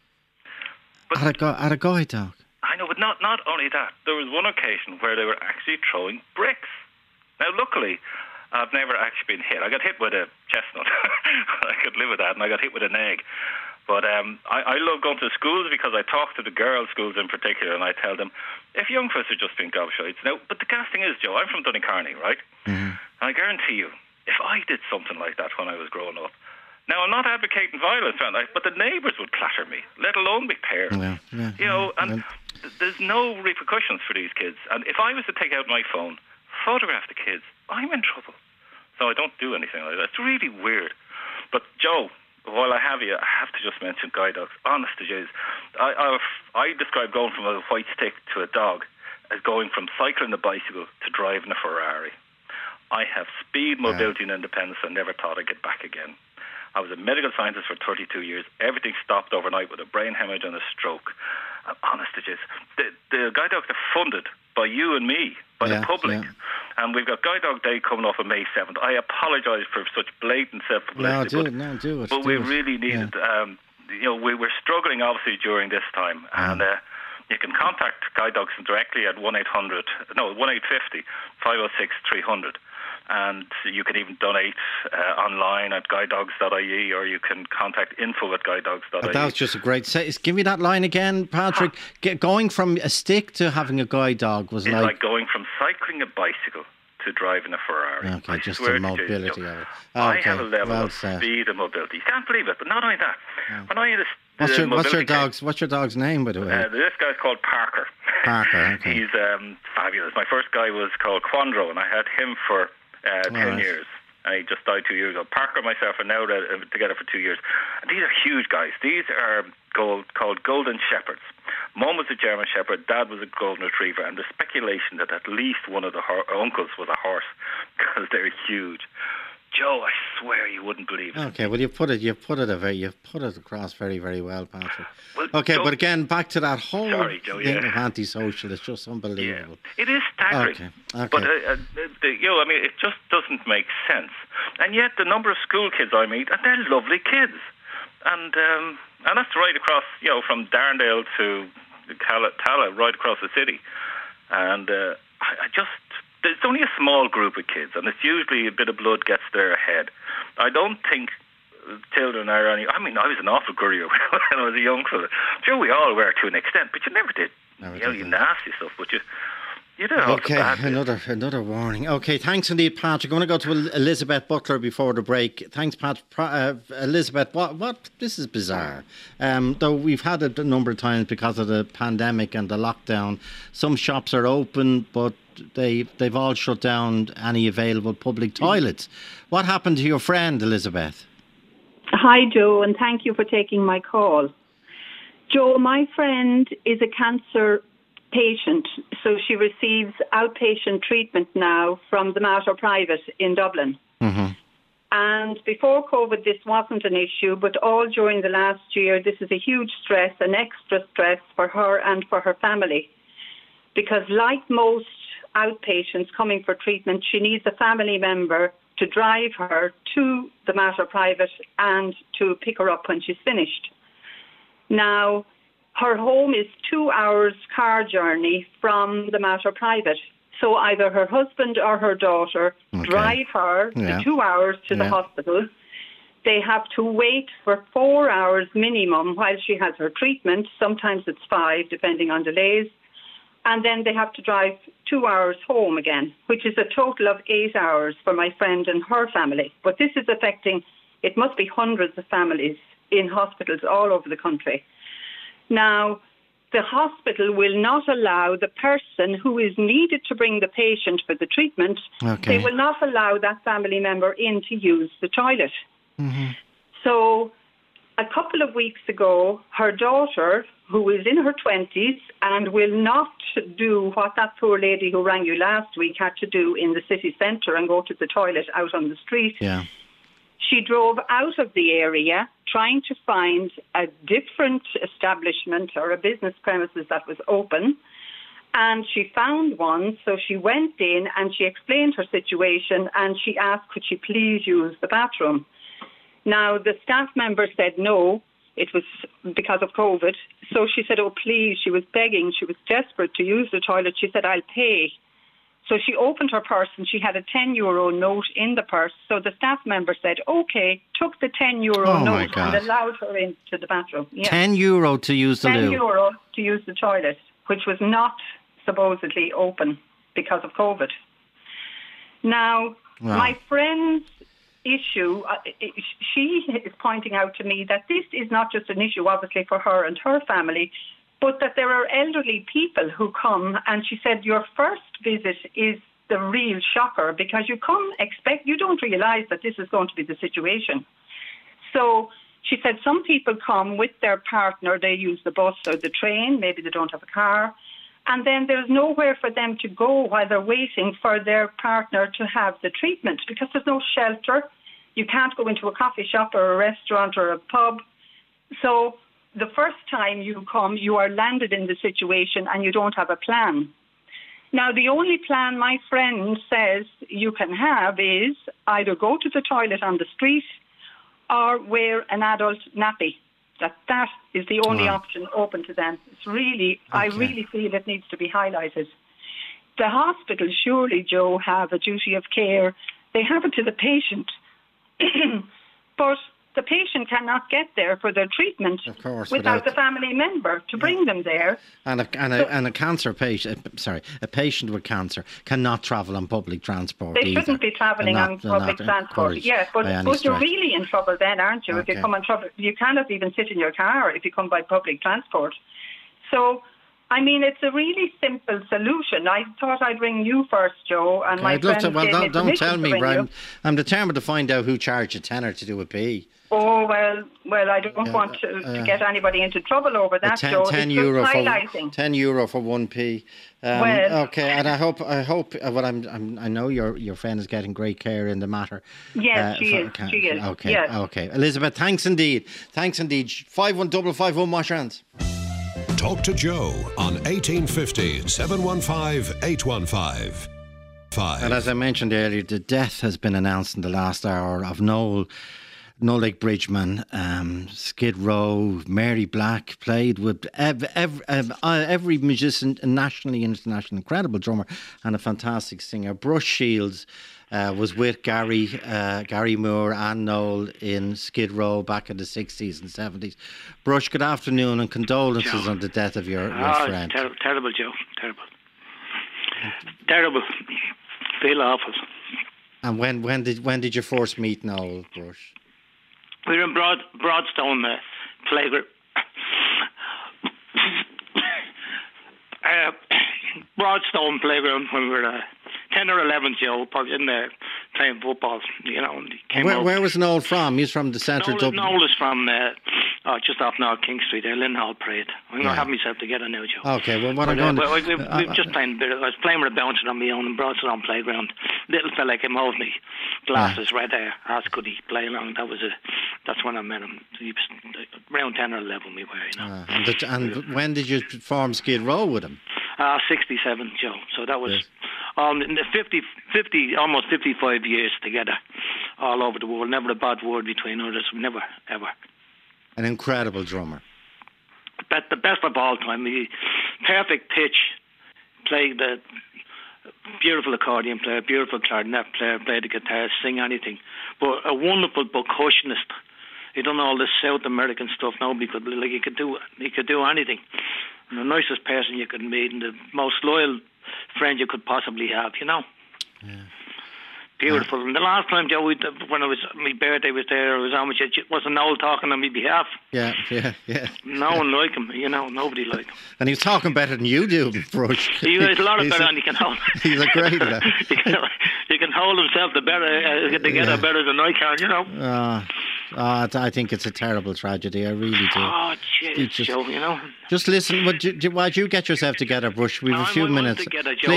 D: a guide dog?
J: I know, but not only that. There was one occasion where they were actually throwing bricks. Now, luckily, I've never actually been hit. I got hit with a chestnut. I could live with that, and I got hit with an egg. But I love going to schools because I talk to the girls' schools in particular, and I tell them, if young fellas are just being gobshites. Now, but the gas thing is, Joe, I'm from Donecarney, right? And I guarantee you, if I did something like that when I was growing up, now I'm not advocating violence, but the neighbours would clatter me, let alone my parents. And there's no repercussions for these kids. And if I was to take out my phone, photograph the kids, I'm in trouble. So I don't do anything like that. It's really weird. But Joe, while I have you, I have to just mention guide dogs. Honest to Jesus, I describe going from a white stick to a dog as going from cycling a bicycle to driving a Ferrari. I have speed, mobility and independence I never thought I'd get back again. I was a medical scientist for 32 years. Everything stopped overnight with a brain hemorrhage and a stroke. And honest to Jesus, the guide dogs are funded by you and me, by the public. And we've got Guide Dog Day coming up on May 7th. I apologise for such blatant self-publicity. Do it. But we really need it. We were struggling, obviously, during this time. And you can contact Guide Dogs directly at 1-850 506 300. And you can even donate online at guidedogs.ie, or you can contact info@guidedogs.ie.
D: That was just a great give me that line again, Patrick. Going from a stick to having a guide dog was
J: like going from cycling a bicycle to driving a Ferrari.
D: Okay, just the mobility of it.
J: I have a level of speed and mobility. You can't believe it, but not only that. When I had what's your dog's name, by the way? This guy's called Parker.
D: Parker, okay.
J: He's fabulous. My first guy was called Quandro, and I had him for 10 years. And he just died 2 years ago. Parker and myself are now together for 2 years. And these are huge guys. These are called Golden Shepherds. Mum was a German Shepherd, Dad was a Golden Retriever, and the speculation that at least one of the uncles was a horse, because they're huge. Joe, I swear you wouldn't believe it.
D: Okay, well you've put it across very, very well, Patrick. Well, okay, Joe, but again, back to that whole thing of antisocial. It's just unbelievable.
J: Yeah, it is staggering. Okay. But it just doesn't make sense. And yet, the number of school kids I meet, and they're lovely kids, and that's right across, from Darndale to Tala, right across the city, and there's only a small group of kids, and it's usually a bit of blood gets there ahead. I don't think children are any... I mean, I was an awful courier when I was a young fella. Sure, we all were to an extent, but you never did. You nasty stuff, but you did all the bad bits.
D: Another warning. Okay, thanks indeed, Patrick. I'm going to go to Elizabeth Butler before the break. Thanks, Patrick. Elizabeth, what? This is bizarre. Though we've had it a number of times because of the pandemic and the lockdown. Some shops are open, but they've all shut down any available public toilets. What happened to your friend, Elizabeth?
K: Hi, Joe, and thank you for taking my call. Joe, my friend is a cancer patient, so she receives outpatient treatment now from the Mater Private in Dublin. Mm-hmm. And before COVID, this wasn't an issue, but all during the last year, this is a huge stress, an extra stress for her and for her family. Because like most outpatients coming for treatment, she needs a family member to drive her to the Mater Private and to pick her up when she's finished. Now, her home is 2 hours car journey from the Mater Private. So either her husband or her daughter drive her the 2 hours to the hospital. They have to wait for 4 hours minimum while she has her treatment. Sometimes it's 5, depending on delays. And then they have to drive 2 hours home again, which is a total of 8 hours for my friend and her family. But this is affecting, it must be hundreds of families in hospitals all over the country. Now, the hospital will not allow the person who is needed to bring the patient for the treatment, they will not allow that family member in to use the toilet. Mm-hmm. So a couple of weeks ago, her daughter, who is in her 20s and will not do what that poor lady who rang you last week had to do in the city centre and go to the toilet out on the street. Yeah. She drove out of the area trying to find a different establishment or a business premises that was open. And she found one, so she went in and she explained her situation and she asked, could she please use the bathroom? Now, the staff member said no, it was because of COVID. So she said, oh, please, she was begging, she was desperate to use the toilet. She said, I'll pay. So she opened her purse and she had a €10 note in the purse. So the staff member said, OK, took the €10 note and allowed her into the bathroom. Yeah.
D: €10 to use the loo?
K: €10 to use the toilet, which was not supposedly open because of COVID. Now, my friend's issue, she is pointing out to me that this is not just an issue, obviously, for her and her family, but that there are elderly people who come, and she said your first visit is the real shocker because you don't realise that this is going to be the situation. So she said some people come with their partner, they use the bus or the train, maybe they don't have a car, and then there's nowhere for them to go while they're waiting for their partner to have the treatment because there's no shelter. You can't go into a coffee shop or a restaurant or a pub. So the first time you come, you are landed in the situation and you don't have a plan. Now, the only plan my friend says you can have is either go to the toilet on the street or wear an adult nappy. That is the only option open to them. It's really, I really feel it needs to be highlighted. The hospital surely, Joe, have a duty of care. They have it to the patient. But the patient cannot get there for their treatment without the family member to bring them there.
D: And a cancer patient, a patient with cancer cannot travel on public transport.
K: They shouldn't be travelling on public transport. Yes, but you're really in trouble then, aren't you? If you come on trouble, you cannot even sit in your car if you come by public transport. So, I mean, it's a really simple solution. I thought I'd ring you first, Joe, and my friend gave me permission to ring you. Don't tell me, Brian.
D: I'm determined to find out who charged a tenner to do a pee.
K: Oh, well, I don't want to get anybody into trouble over that, Joe.
D: €10 for 1p. Okay, and I hope. Well, I know your friend is getting great care in the matter.
K: Yes, she is.
D: Okay,
K: yes.
D: Okay, Elizabeth, thanks indeed. 51551 wash your hands.
C: Talk to Joe on 1850 715 815.
D: And as I mentioned earlier, the death has been announced in the last hour of Noel Bridgman, Skid Row. Mary Black played with every musician nationally and internationally. Incredible drummer and a fantastic singer. Bruce Shields was with Gary Moore and Noel in Skid Row back in the 60s and 70s. Bruce, good afternoon and condolences on the death of your friend.
L: Terrible, Joe. Terrible. Feel awful.
D: And when did you first meet Noel, Bruce?
L: We were in Broadstone playground. Broadstone playground when we were 10 or 11, Joe, probably in there playing football, And he came
D: where was Noel from? He's from the centre of Dublin.
L: Noel is from just off North King Street, Lynn Hall Parade. I'm going to have myself together now, Joe.
D: Okay, well, what I'm going to...
L: We're just playing a bit. I was playing with a bouncer on my own in Broadstone playground. Little fella came over me, glasses, red hair, asked could he play along. That's when I met him. He was around 10 or 11 we were,
D: And when did you form Skid Row with him?
L: 67, Joe. So that was... 50, almost 55 years together, all over the world. Never a bad word between us. Never, ever.
D: An incredible drummer.
L: The best of all time. The perfect pitch. Played the beautiful accordion player, beautiful clarinet player, played the guitar, sing anything. But a wonderful percussionist. He done all this South American stuff. Nobody could he could do anything. And the nicest person you could meet, and the most loyal friend you could possibly have, Yeah. Beautiful. And the last time, Joe, when my birthday was there, I was on with you. It wasn't Noel talking on my behalf.
D: Yeah.
L: No one liked him, nobody liked him.
D: And he was talking better than you do, Bruce.
L: He was a lot better than he can hold.
D: He's a great lad.
L: He can hold himself together better than I can,
D: I think it's a terrible tragedy. I really do.
L: Oh, jeez, Joe,
D: Just listen. Why'd you get yourself together, Bruce? We've a few minutes.
L: Together, Joe.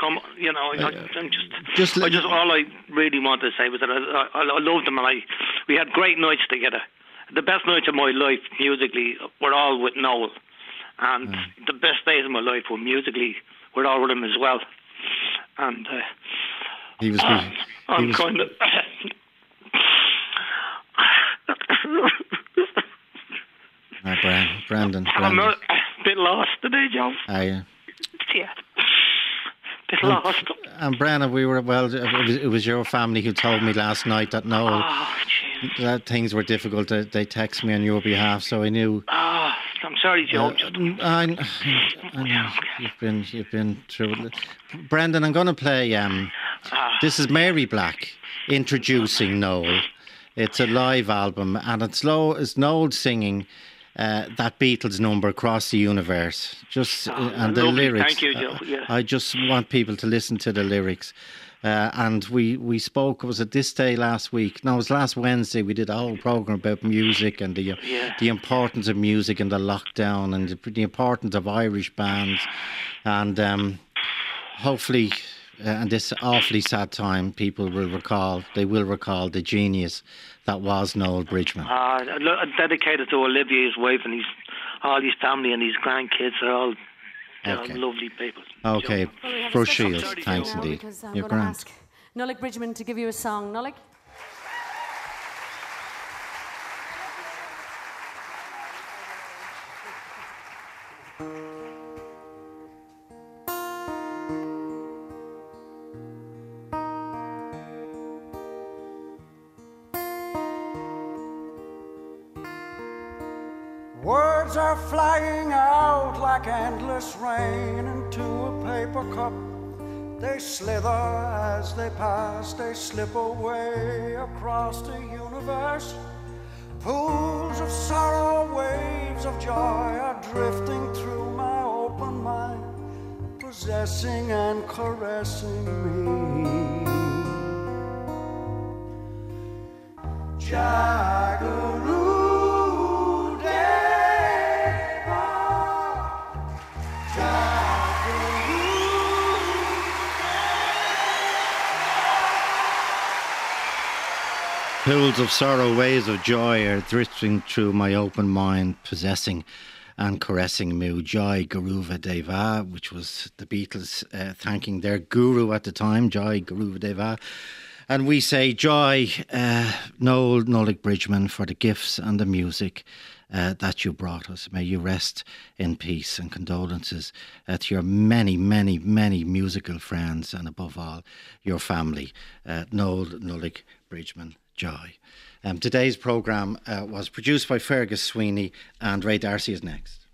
L: All I really wanted to say was that I loved him, and we had great nights together. The best nights of my life, musically, were all with Noel, and the best days of my life were musically, were all with him as well. And
D: he was.
L: I'm kind of.
D: Brandon.
L: I'm a bit lost today, Joe.
D: Are you?
L: Yeah. Bit lost.
D: And Brenna, it was your family who told me last night that Noel, that things were difficult. They texted me on your behalf, so I knew.
L: I'm sorry, Joe.
D: I know you've been through it. Brendan, I'm going to play. This is Mary Black introducing Noel. It's a live album, and it's Noel singing that Beatles number, Across the Universe. And the lyrics.
L: Thank you, Joe. Yeah.
D: I just want people to listen to the lyrics. And we spoke, was it this day last week? No, it was last Wednesday. We did a whole programme about music and the importance of music in the lockdown and the importance of Irish bands. And hopefully, in this awfully sad time, people will recall the genius that was Noel Bridgman.
L: Dedicated to Olivia, his wife, and all his family and his grandkids are all lovely people.
D: Okay, for Shields, thanks indeed.
M: You're going to ask Noel Bridgman to give you a song. Noel?
N: Words are flying out like endless rain into a paper cup. They slither as they pass, they slip away across the universe. Pools of sorrow, waves of joy are drifting through my open mind, possessing and caressing me. Jaggaroo.
D: Pools of sorrow, waves of joy are drifting through my open mind, possessing and caressing me. Jai Garuva Deva, which was the Beatles thanking their guru at the time, Jai Garuva Deva. And we say joy, Noel Bridgman, for the gifts and the music that you brought us. May you rest in peace, and condolences to your many, many, many musical friends, and above all, your family. Noel Bridgman. Joy. Today's programme was produced by Fergus Sweeney, and Ray Darcy is next.